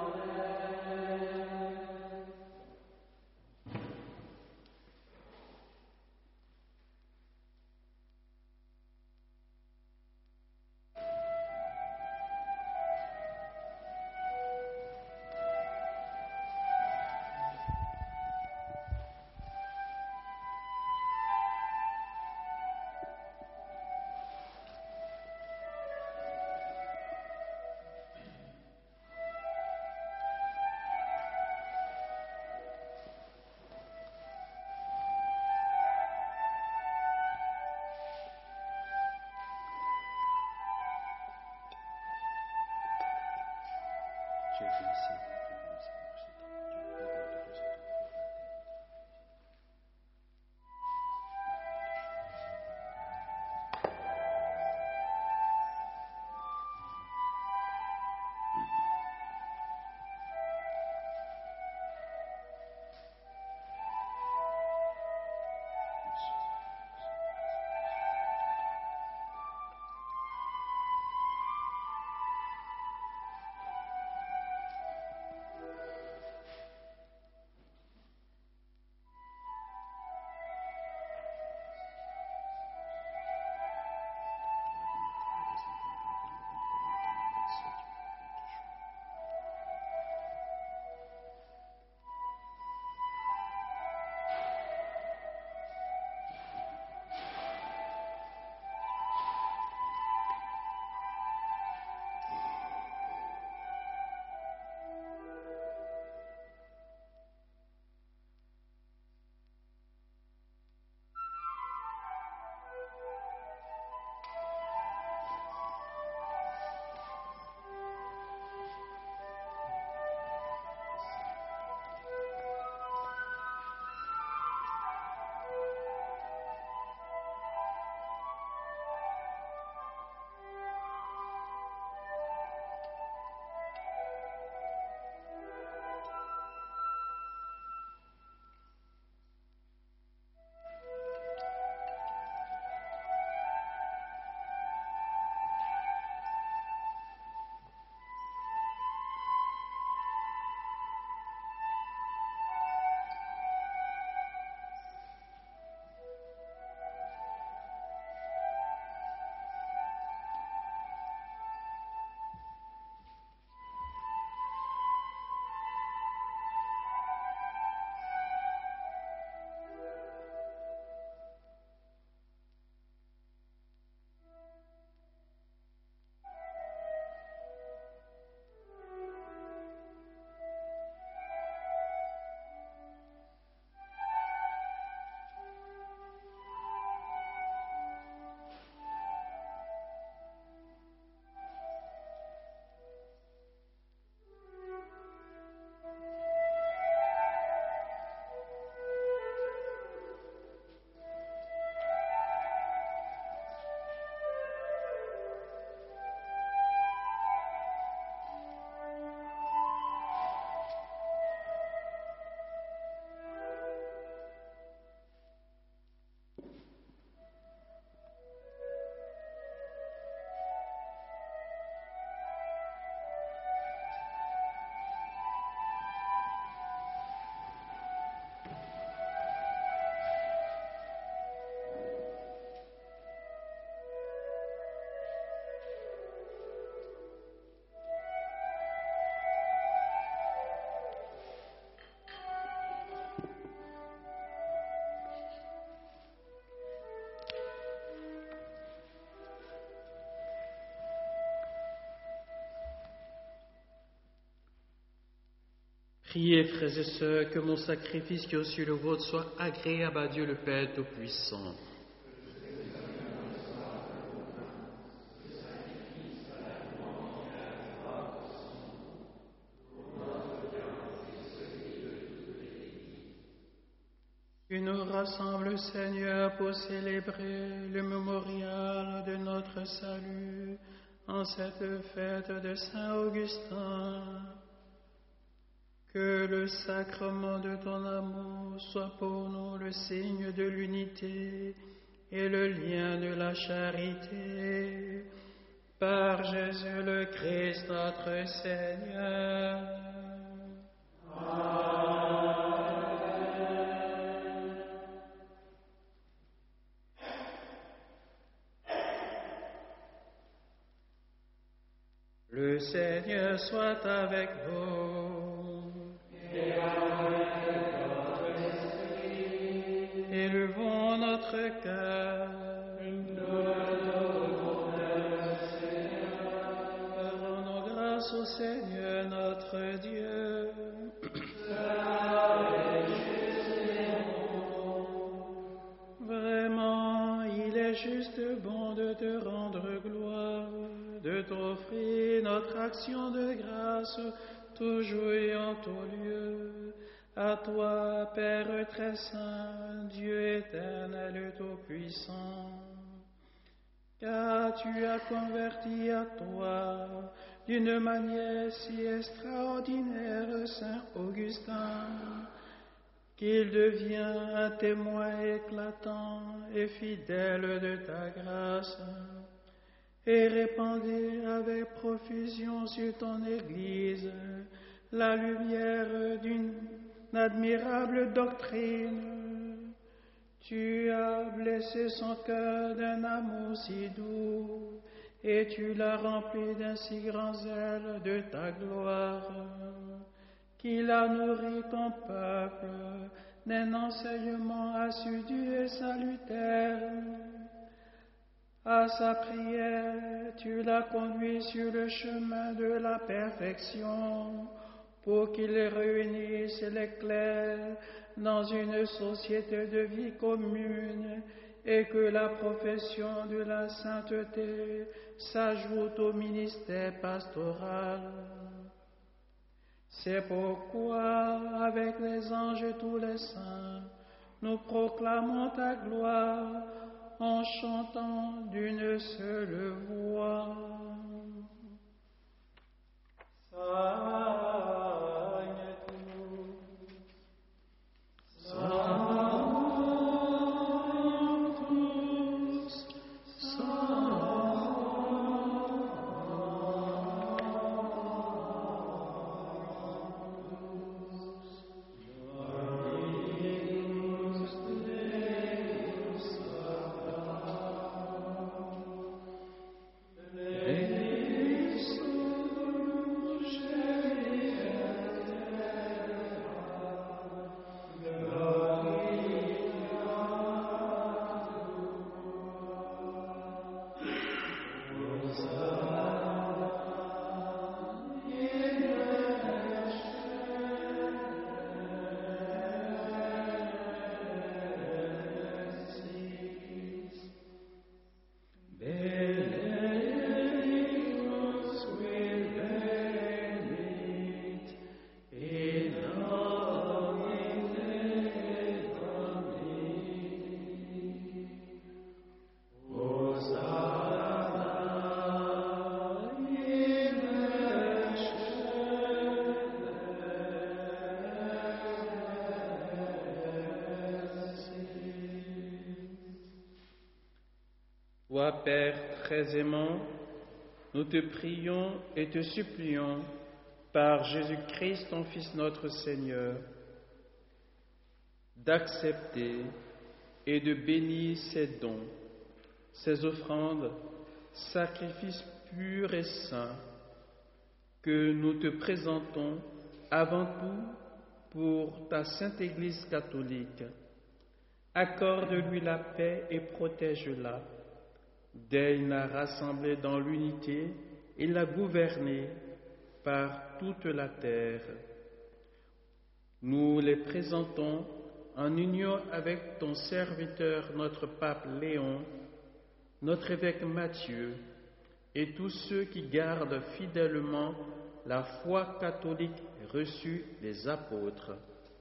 Priez, frères et sœurs, que mon sacrifice qui est aussi le vôtre soit agréable à Dieu le Père Tout-Puissant. Tu nous rassembles, Seigneur, pour célébrer le mémorial de notre salut en cette fête de Saint Augustin. Que le sacrement de ton amour soit pour nous le signe de l'unité et le lien de la charité. Par Jésus le Christ, notre Seigneur. Le Seigneur soit avec vous. Et avec votre esprit. Élevons notre cœur. Nous l'adorons le Seigneur. Rendons grâce au Seigneur notre Dieu. Cela est juste et bon. Vraiment, il est juste bon de te rendre gloire, de t'offrir notre action de grâce, toujours et en tout lieu. À toi, Père très saint, Dieu éternel et tout-puissant, car tu as converti à toi, d'une manière si extraordinaire, Saint Augustin, qu'il devient un témoin éclatant et fidèle de ta grâce, et répandez avec profusion sur ton Église la lumière d'une admirable doctrine. Tu as blessé son cœur d'un amour si doux, et tu l'as rempli d'un si grand zèle de ta gloire, qu'il a nourri ton peuple d'un enseignement assidu et salutaire. À sa prière, tu l'as conduit sur le chemin de la perfection, pour qu'il réunisse les clercs dans une société de vie commune, et que la profession de la sainteté s'ajoute au ministère pastoral. C'est pourquoi, avec les anges et tous les saints, nous proclamons ta gloire, en chantant d'une seule voix. Toi, Père très aimant, nous te prions et te supplions, par Jésus-Christ, ton Fils notre Seigneur, d'accepter et de bénir ces dons, ces offrandes, sacrifices purs et saints, que nous te présentons avant tout pour ta Sainte Église catholique. Accorde-lui la paix et protège-la. Daigne la rassembler dans l'unité et la gouverner par toute la terre. Nous les présentons en union avec ton serviteur, notre pape Léon, notre évêque Matthieu, et tous ceux qui gardent fidèlement la foi catholique reçue des apôtres.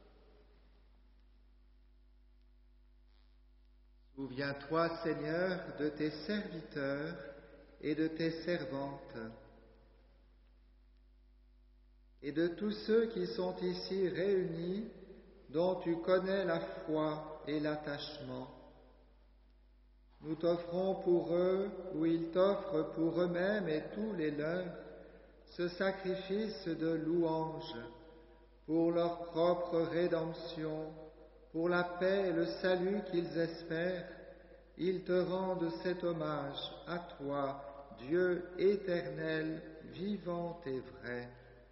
Souviens-toi, Seigneur, de tes serviteurs et de tes servantes, et de tous ceux qui sont ici réunis, dont tu connais la foi et l'attachement. Nous t'offrons pour eux, ou ils t'offrent pour eux-mêmes et tous les leurs, ce sacrifice de louange, pour leur propre rédemption, pour la paix et le salut qu'ils espèrent. Ils te rendent cet hommage à toi, Dieu éternel, vivant et vrai.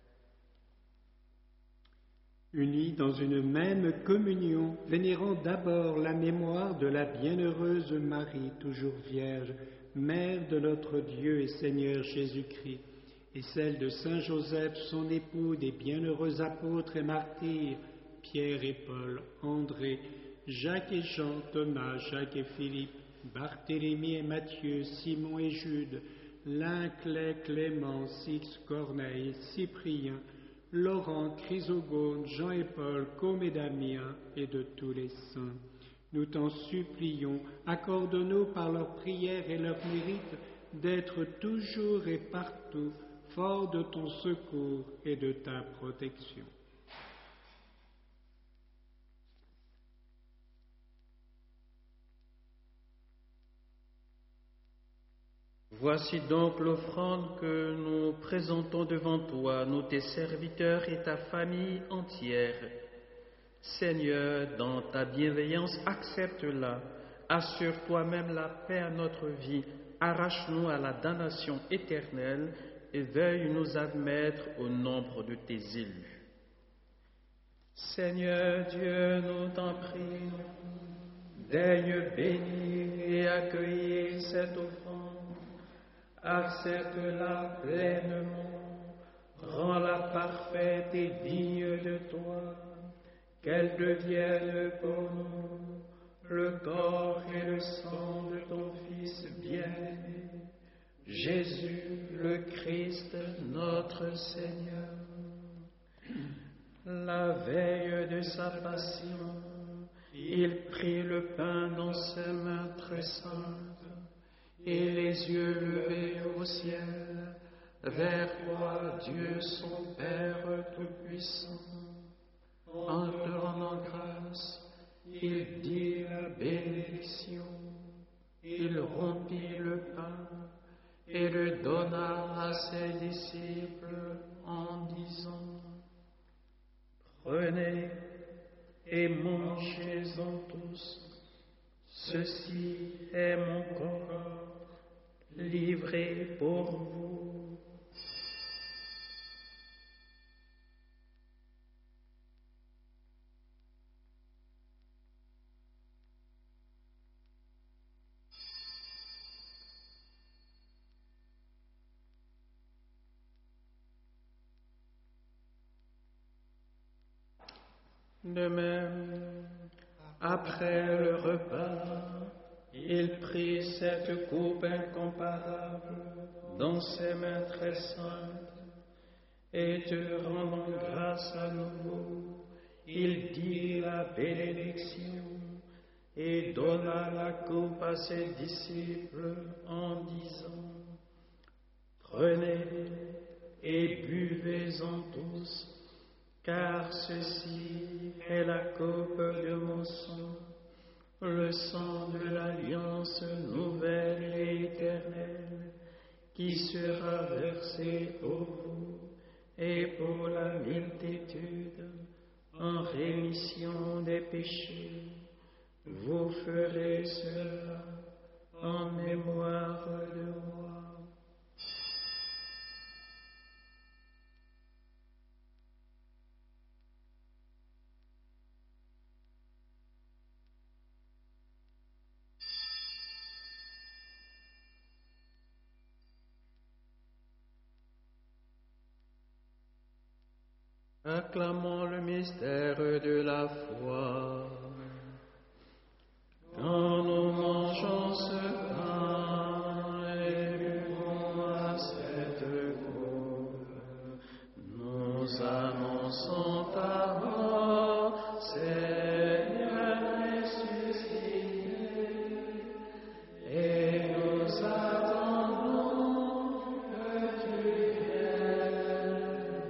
Unis dans une même communion, vénérant d'abord la mémoire de la bienheureuse Marie, toujours vierge, mère de notre Dieu et Seigneur Jésus-Christ, et celle de Saint Joseph, son époux, des bienheureux apôtres et martyrs, Pierre et Paul, André, Jacques et Jean, Thomas, Jacques et Philippe, Barthélemy et Matthieu, Simon et Jude, L'inclay, Clément, Six, Corneille, Cyprien, Laurent, Chrysogone, Jean et Paul, Côme et Damien, et de tous les saints. Nous t'en supplions, accorde-nous par leurs prières et leurs mérites d'être toujours et partout forts de ton secours et de ta protection. Voici donc l'offrande que nous présentons devant toi, nous tes serviteurs et ta famille entière. Seigneur, dans ta bienveillance, accepte-la. Assure toi-même la paix à notre vie. Arrache-nous à la damnation éternelle et veuille nous admettre au nombre de tes élus. Seigneur Dieu, nous t'en prions, daigne bénir et accueillir cette offrande. Accepte-la pleinement, rends-la parfaite et digne de toi, qu'elle devienne pour nous le corps et le sang de ton Fils bien-aimé, Jésus le Christ, notre Seigneur. La veille de sa passion, il prit le pain dans ses mains très saintes, et les yeux levés au ciel, vers toi, Dieu son Père Tout-Puissant. En te rendant grâce, il dit la bénédiction, il rompit le pain et le donna à ses disciples en disant: Prenez et mangez-en tous, ceci est mon corps livré pour vous. De même, après le repas, il prit cette coupe incomparable dans ses mains très saintes, et te rendant grâce à nouveau, il dit la bénédiction et donna la coupe à ses disciples en disant: Prenez et buvez-en tous, car ceci est la coupe de mon sang, le sang de l'alliance nouvelle et éternelle, qui sera versé pour vous et pour la multitude en rémission des péchés. Vous ferez cela en mémoire de moi. Acclamons le mystère de la foi. Quand nous mangeons ce pain et buvons à cette coupe, nous annonçons ta mort, Seigneur ressuscité, et nous attendons que tu viennes.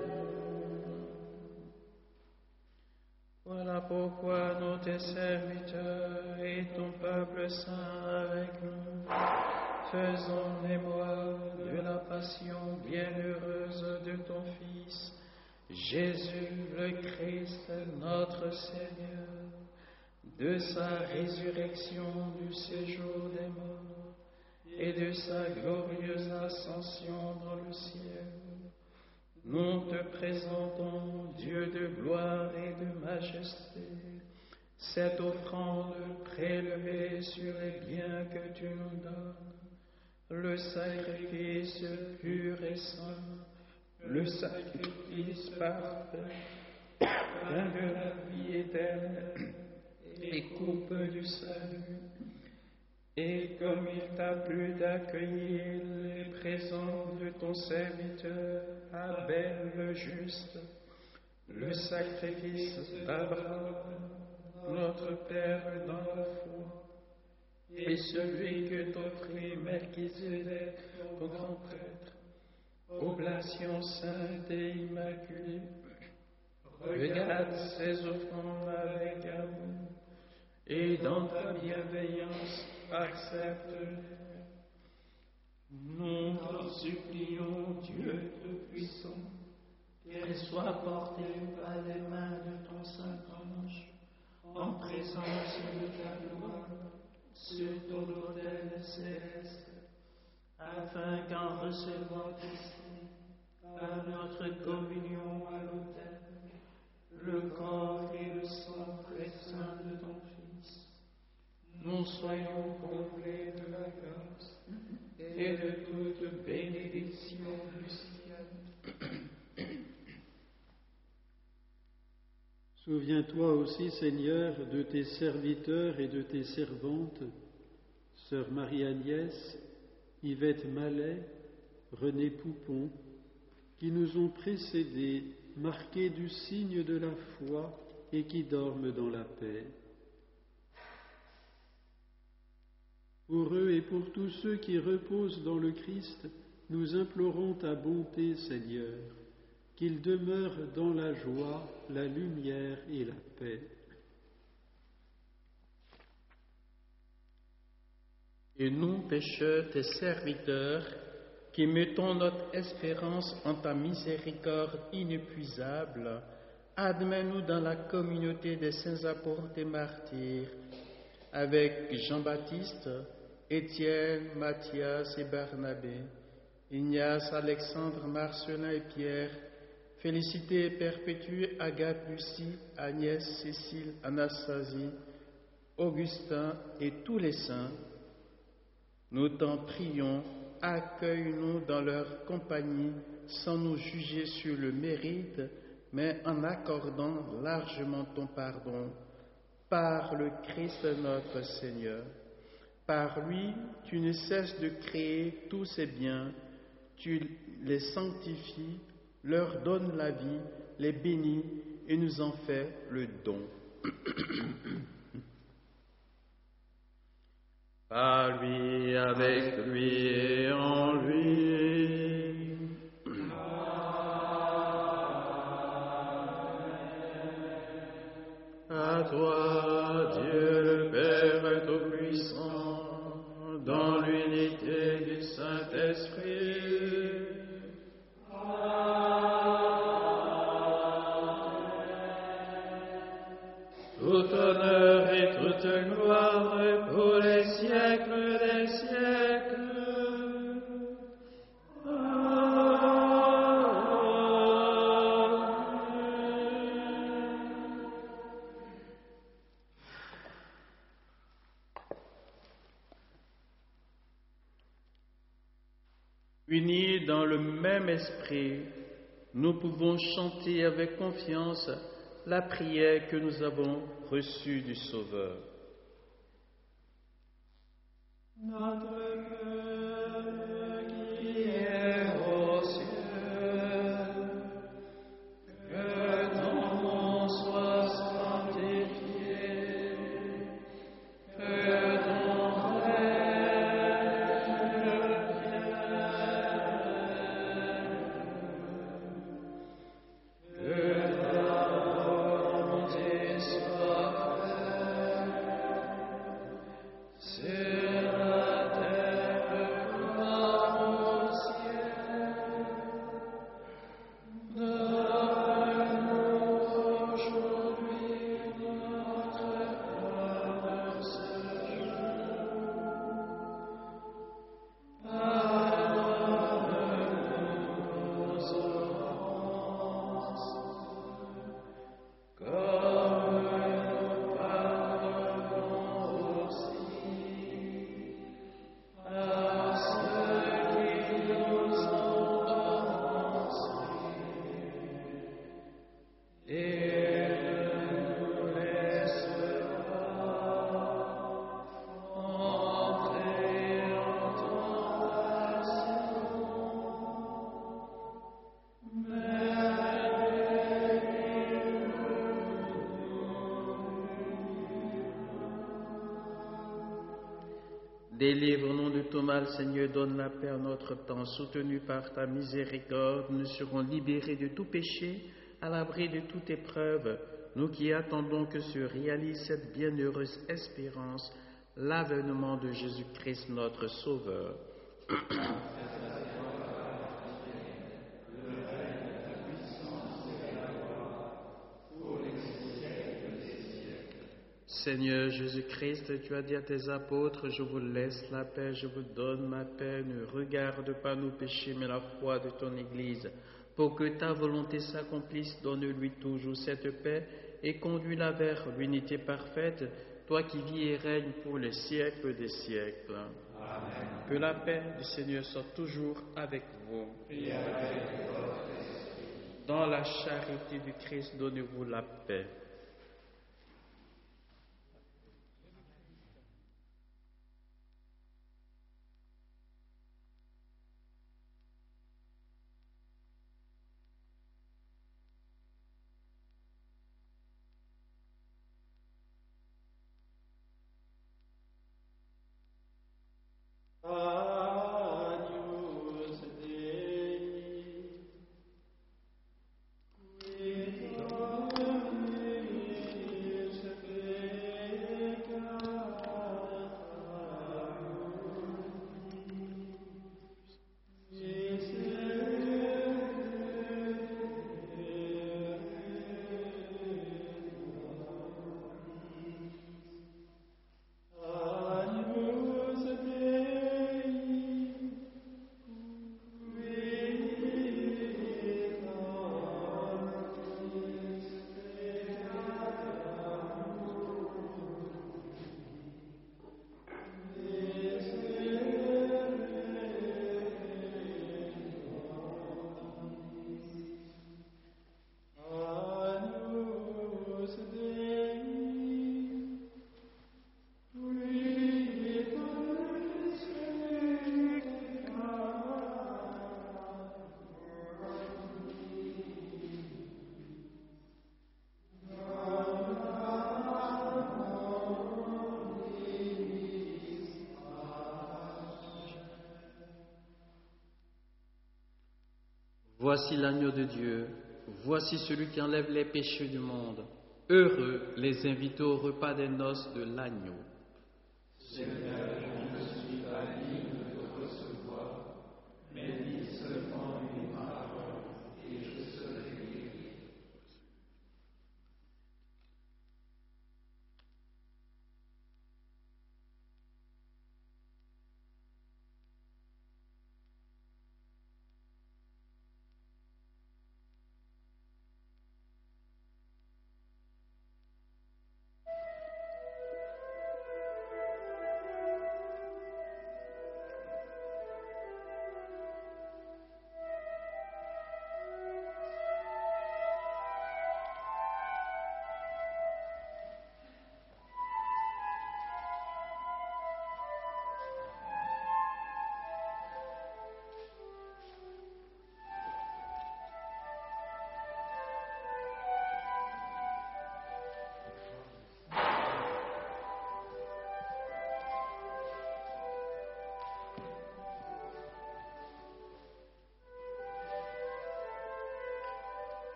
Voilà pourquoi nous, tes serviteurs et ton peuple saint avec nous, faisons mémoire de la passion bienheureuse de ton Fils, Jésus le Christ, notre Seigneur, de sa résurrection du séjour des morts et de sa glorieuse ascension dans le ciel. Nous te présentons, Dieu de gloire et de majesté, cette offrande prélevée sur les biens que tu nous donnes, le sacrifice pur et saint, le sacrifice parfait, pain de la vie éternelle et coupe du salut. Et comme il t'a plu d'accueillir les présents de ton serviteur Abel le juste, le sacrifice d'Abraham, notre Père dans la foi, et celui que t'offrit Melchizedek, ton grand prêtre, oblation sainte et immaculée, regarde ces offrandes avec amour, et dans ta bienveillance, accepte-les. Nous t'en supplions, Dieu Tout-Puissant, qu'elles soient portées par les mains de ton Saint-Ange, en présence de ta gloire, sur ton autel céleste, afin qu'en recevant ici, par notre communion à l'autel, le corps et le sang très saint de ton Fils, nous soyons comblés de la grâce et de toute bénédiction du ciel. Souviens-toi aussi, Seigneur, de tes serviteurs et de tes servantes, sœur Marie-Agnès, Yvette Mallet, René Poupon, qui nous ont précédés, marqués du signe de la foi et qui dorment dans la paix. Pour eux et pour tous ceux qui reposent dans le Christ, nous implorons ta bonté, Seigneur, qu'ils demeurent dans la joie, la lumière et la paix. Et nous, pécheurs, tes serviteurs, qui mettons notre espérance en ta miséricorde inépuisable, admets-nous dans la communauté des saints apôtres et martyrs, avec Jean-Baptiste, Étienne, Matthias et Barnabé, Ignace, Alexandre, Marcelin et Pierre, Félicité et Perpétue, Agathe, Lucie, Agnès, Cécile, Anastasie, Augustin et tous les saints. Nous t'en prions, accueille-nous dans leur compagnie sans nous juger sur le mérite, mais en accordant largement ton pardon par le Christ notre Seigneur. Par lui, tu ne cesses de créer tous ces biens, tu les sanctifies, leur donnes la vie, les bénis et nous en fais le don. Par lui, avec lui et en lui. À toi, Dieu le Père Tout-Puissant, dans l'unité du Saint-Esprit. Tout honneur et toute gloire pour les siècles des siècles. Unis dans le même esprit, nous pouvons chanter avec confiance la prière que nous avons reçue du Sauveur. Notre Père qui es aux cieux, que ton nom soit sanctifié, que ton règne vienne, que ta volonté soit faite sur la terre comme au ciel. Donne-nous aujourd'hui notre pain de ce jour. Pardonne-nous nos offenses, comme nous pardonnons aussi à ceux qui nous ont offensés. Et ne nous laisse pas entrer en tentation, Délivre-nous de tout mal, Seigneur, donne la paix à notre temps. Soutenus par ta miséricorde, nous serons libérés de tout péché, à l'abri de toute épreuve, nous qui attendons que se réalise cette bienheureuse espérance, l'avènement de Jésus-Christ notre Sauveur. Seigneur Jésus-Christ, tu as dit à tes apôtres, je vous laisse la paix, je vous donne ma paix, ne regarde pas nos péchés, mais la foi de ton Église. Pour que ta volonté s'accomplisse, donne-lui toujours cette paix et conduis-la vers l'unité parfaite, toi qui vis et règnes pour les siècles des siècles. Amen. Que la paix du Seigneur soit toujours avec vous. et avec votre esprit. Dans la charité du Christ, donnez-vous la paix. Agnus Dei, qui dominis Agnus Dei, Agnus Dei, qui dominis Voici l'agneau de Dieu, voici celui qui enlève les péchés du monde. Heureux les invités au repas des noces de l'agneau. Seigneur, je ne suis pas digne de te recevoir, mais dis seulement une parole et je serai guéri.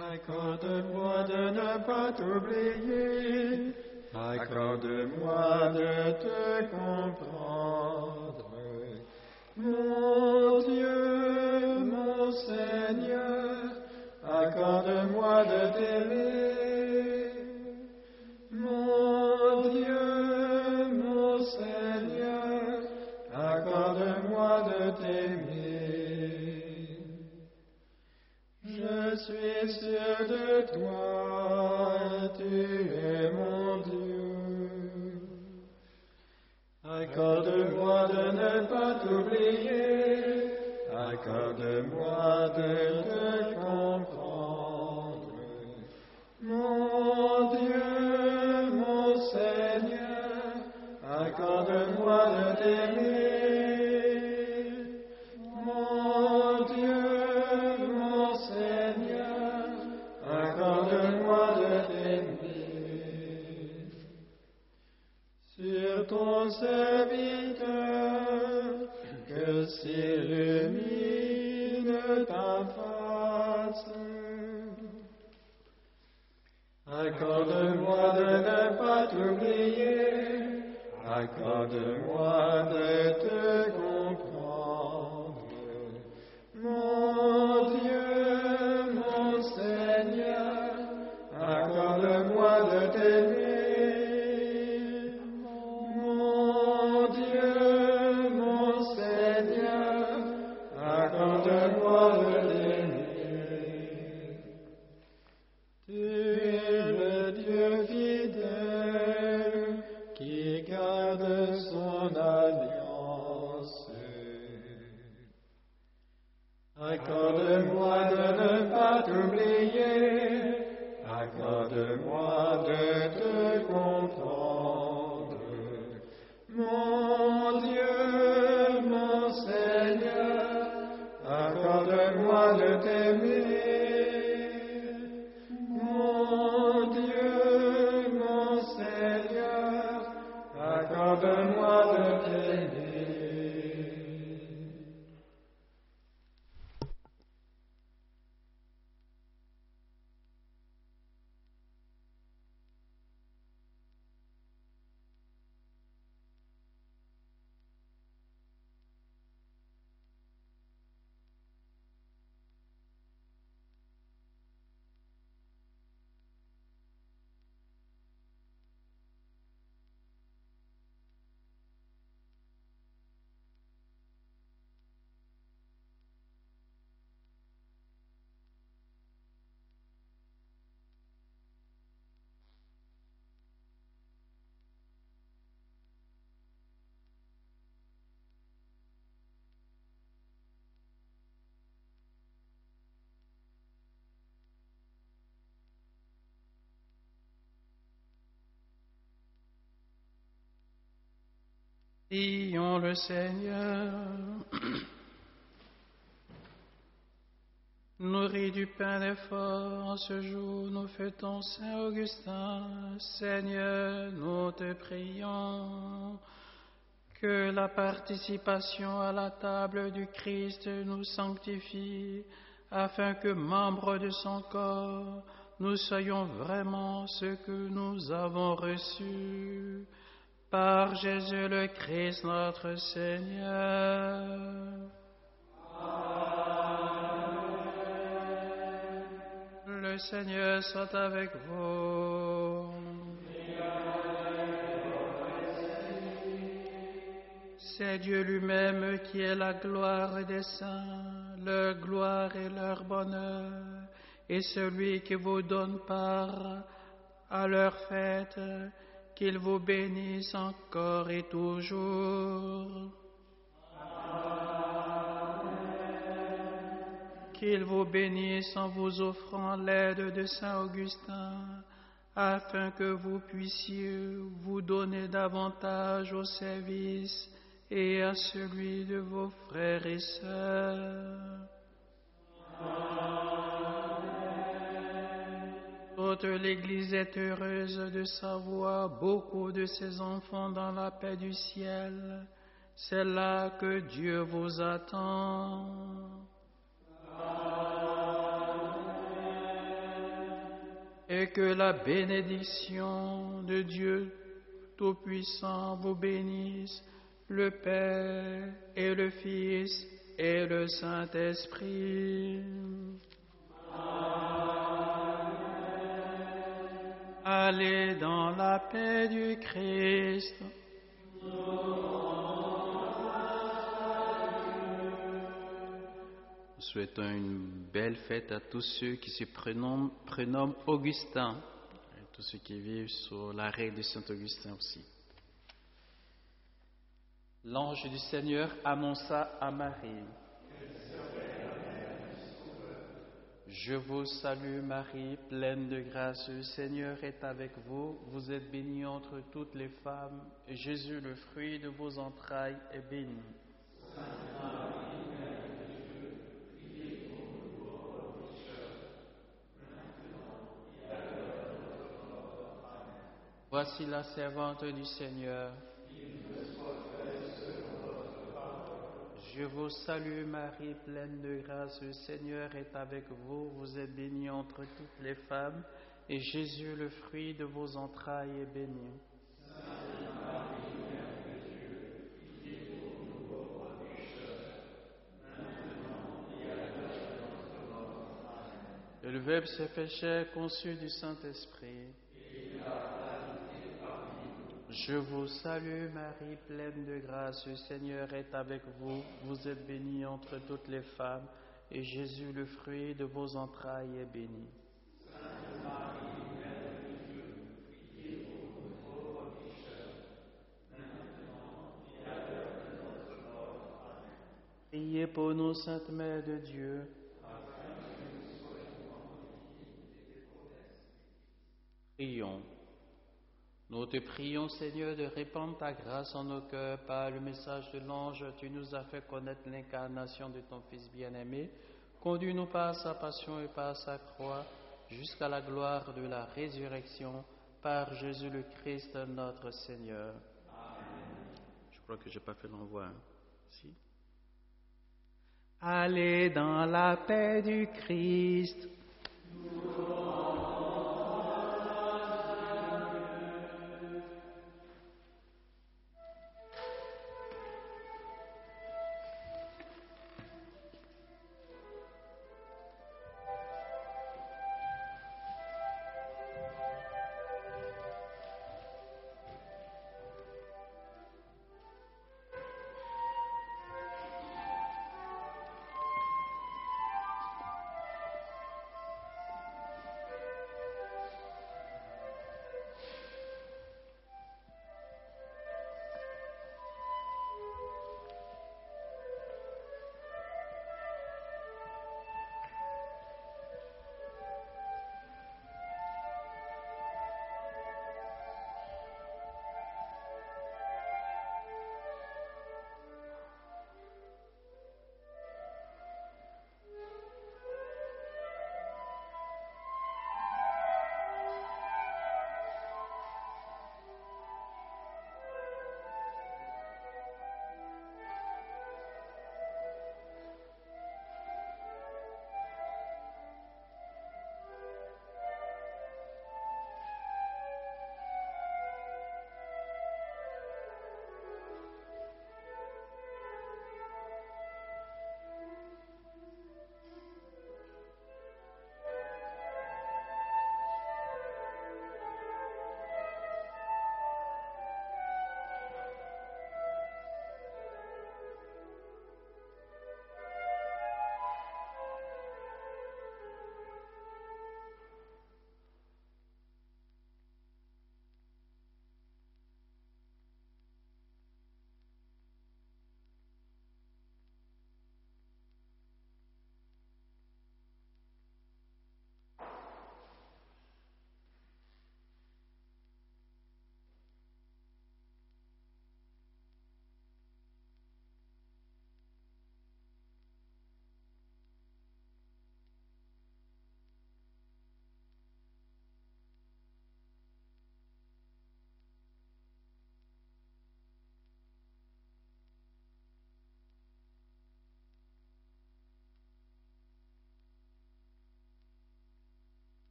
Accorde-moi de ne pas t'oublier, accorde-moi de te comprendre. Mon Dieu, mon Seigneur, accorde-moi de t'aimer. Mon Dieu, mon Seigneur, accorde-moi de t'aimer. Je suis sûr de toi, tu es mon Dieu. Accorde-moi de ne pas t'oublier, accorde-moi de te comprendre. Mon Dieu, mon Seigneur, accorde-moi de t'aimer. Mon Dieu, mon Seigneur, accorde-moi de t'aimer. Sur ton serviteur, que s'illumine ta face. Accorde-moi de ne pas t'oublier, accorde-moi de te comprendre. Mon Dieu, mon Seigneur, accorde-moi de t'aimer. Mon Dieu, mon Seigneur, accorde-moi de t'aimer. Tu es le Dieu fidèle qui garde son alliance. Accorde-moi de ne pas t'oublier, accorde-moi de te comprendre. Mon Dieu, mon Seigneur, accorde-moi de t'aimer. Mon Dieu, mon Seigneur, accorde-moi de t'aimer. Prions le Seigneur. Nourris du pain d'effort, en ce jour nous fêtons Saint Augustin. Seigneur, nous te prions que la participation à la table du Christ nous sanctifie, afin que, membres de son corps, nous soyons vraiment ce que nous avons reçu. Par Jésus le Christ notre Seigneur. Amen. Le Seigneur soit avec vous. C'est Dieu lui-même qui est la gloire des saints, leur gloire et leur bonheur, et celui qui vous donne part à leur fête, qu'il vous bénisse encore et toujours. Amen. Qu'il vous bénisse en vous offrant l'aide de Saint Augustin, afin que vous puissiez vous donner davantage au service et à celui de vos frères et sœurs. Toute l'Église est heureuse de savoir beaucoup de ses enfants dans la paix du ciel. C'est là que Dieu vous attend. Amen. et que la bénédiction de Dieu Tout-Puissant vous bénisse, le Père et le Fils et le Saint-Esprit. Amen. Allez dans la paix du Christ. Nous souhaitons une belle fête à tous ceux qui se prénomment, prénomment Augustin, et tous ceux qui vivent sur l'arrêt de Saint-Augustin aussi. L'ange du Seigneur annonça à Marie: Je vous salue Marie, pleine de grâce, le Seigneur est avec vous. Vous êtes bénie entre toutes les femmes, et Jésus, le fruit de vos entrailles, est béni. Sainte Marie, Mère de Dieu, priez pour nous pauvres pécheurs, maintenant et à l'heure de notre mort. Amen. Voici la servante du Seigneur. Je vous salue Marie, pleine de grâce, le Seigneur est avec vous. Vous êtes bénie entre toutes les femmes, et Jésus, le fruit de vos entrailles, est béni. Sainte Marie, Mère de Dieu, priez pour nous pauvres pécheurs, maintenant et à l'heure de notre mort. Amen. Et le Verbe s'est fait chair, conçu du Saint-Esprit. Je vous salue Marie, pleine de grâce, le Seigneur est avec vous. Vous êtes bénie entre toutes les femmes, et Jésus, le fruit de vos entrailles, est béni. Sainte Marie, Mère de Dieu, priez pour nous pauvres pécheurs, maintenant et à l'heure de notre mort. Amen. Priez pour nous, Sainte Mère de Dieu, afin que nous soyons dignes de tes promesses. Prions. Nous te prions, Seigneur, de répandre ta grâce en nos cœurs. Par le message de l'ange, tu nous as fait connaître l'incarnation de ton Fils bien-aimé. Conduis-nous par sa passion et par sa croix, jusqu'à la gloire de la résurrection, par Jésus le Christ, notre Seigneur. Amen. Je crois que je n'ai pas fait l'envoi. Hein? Si? Allez dans la paix du Christ. Nous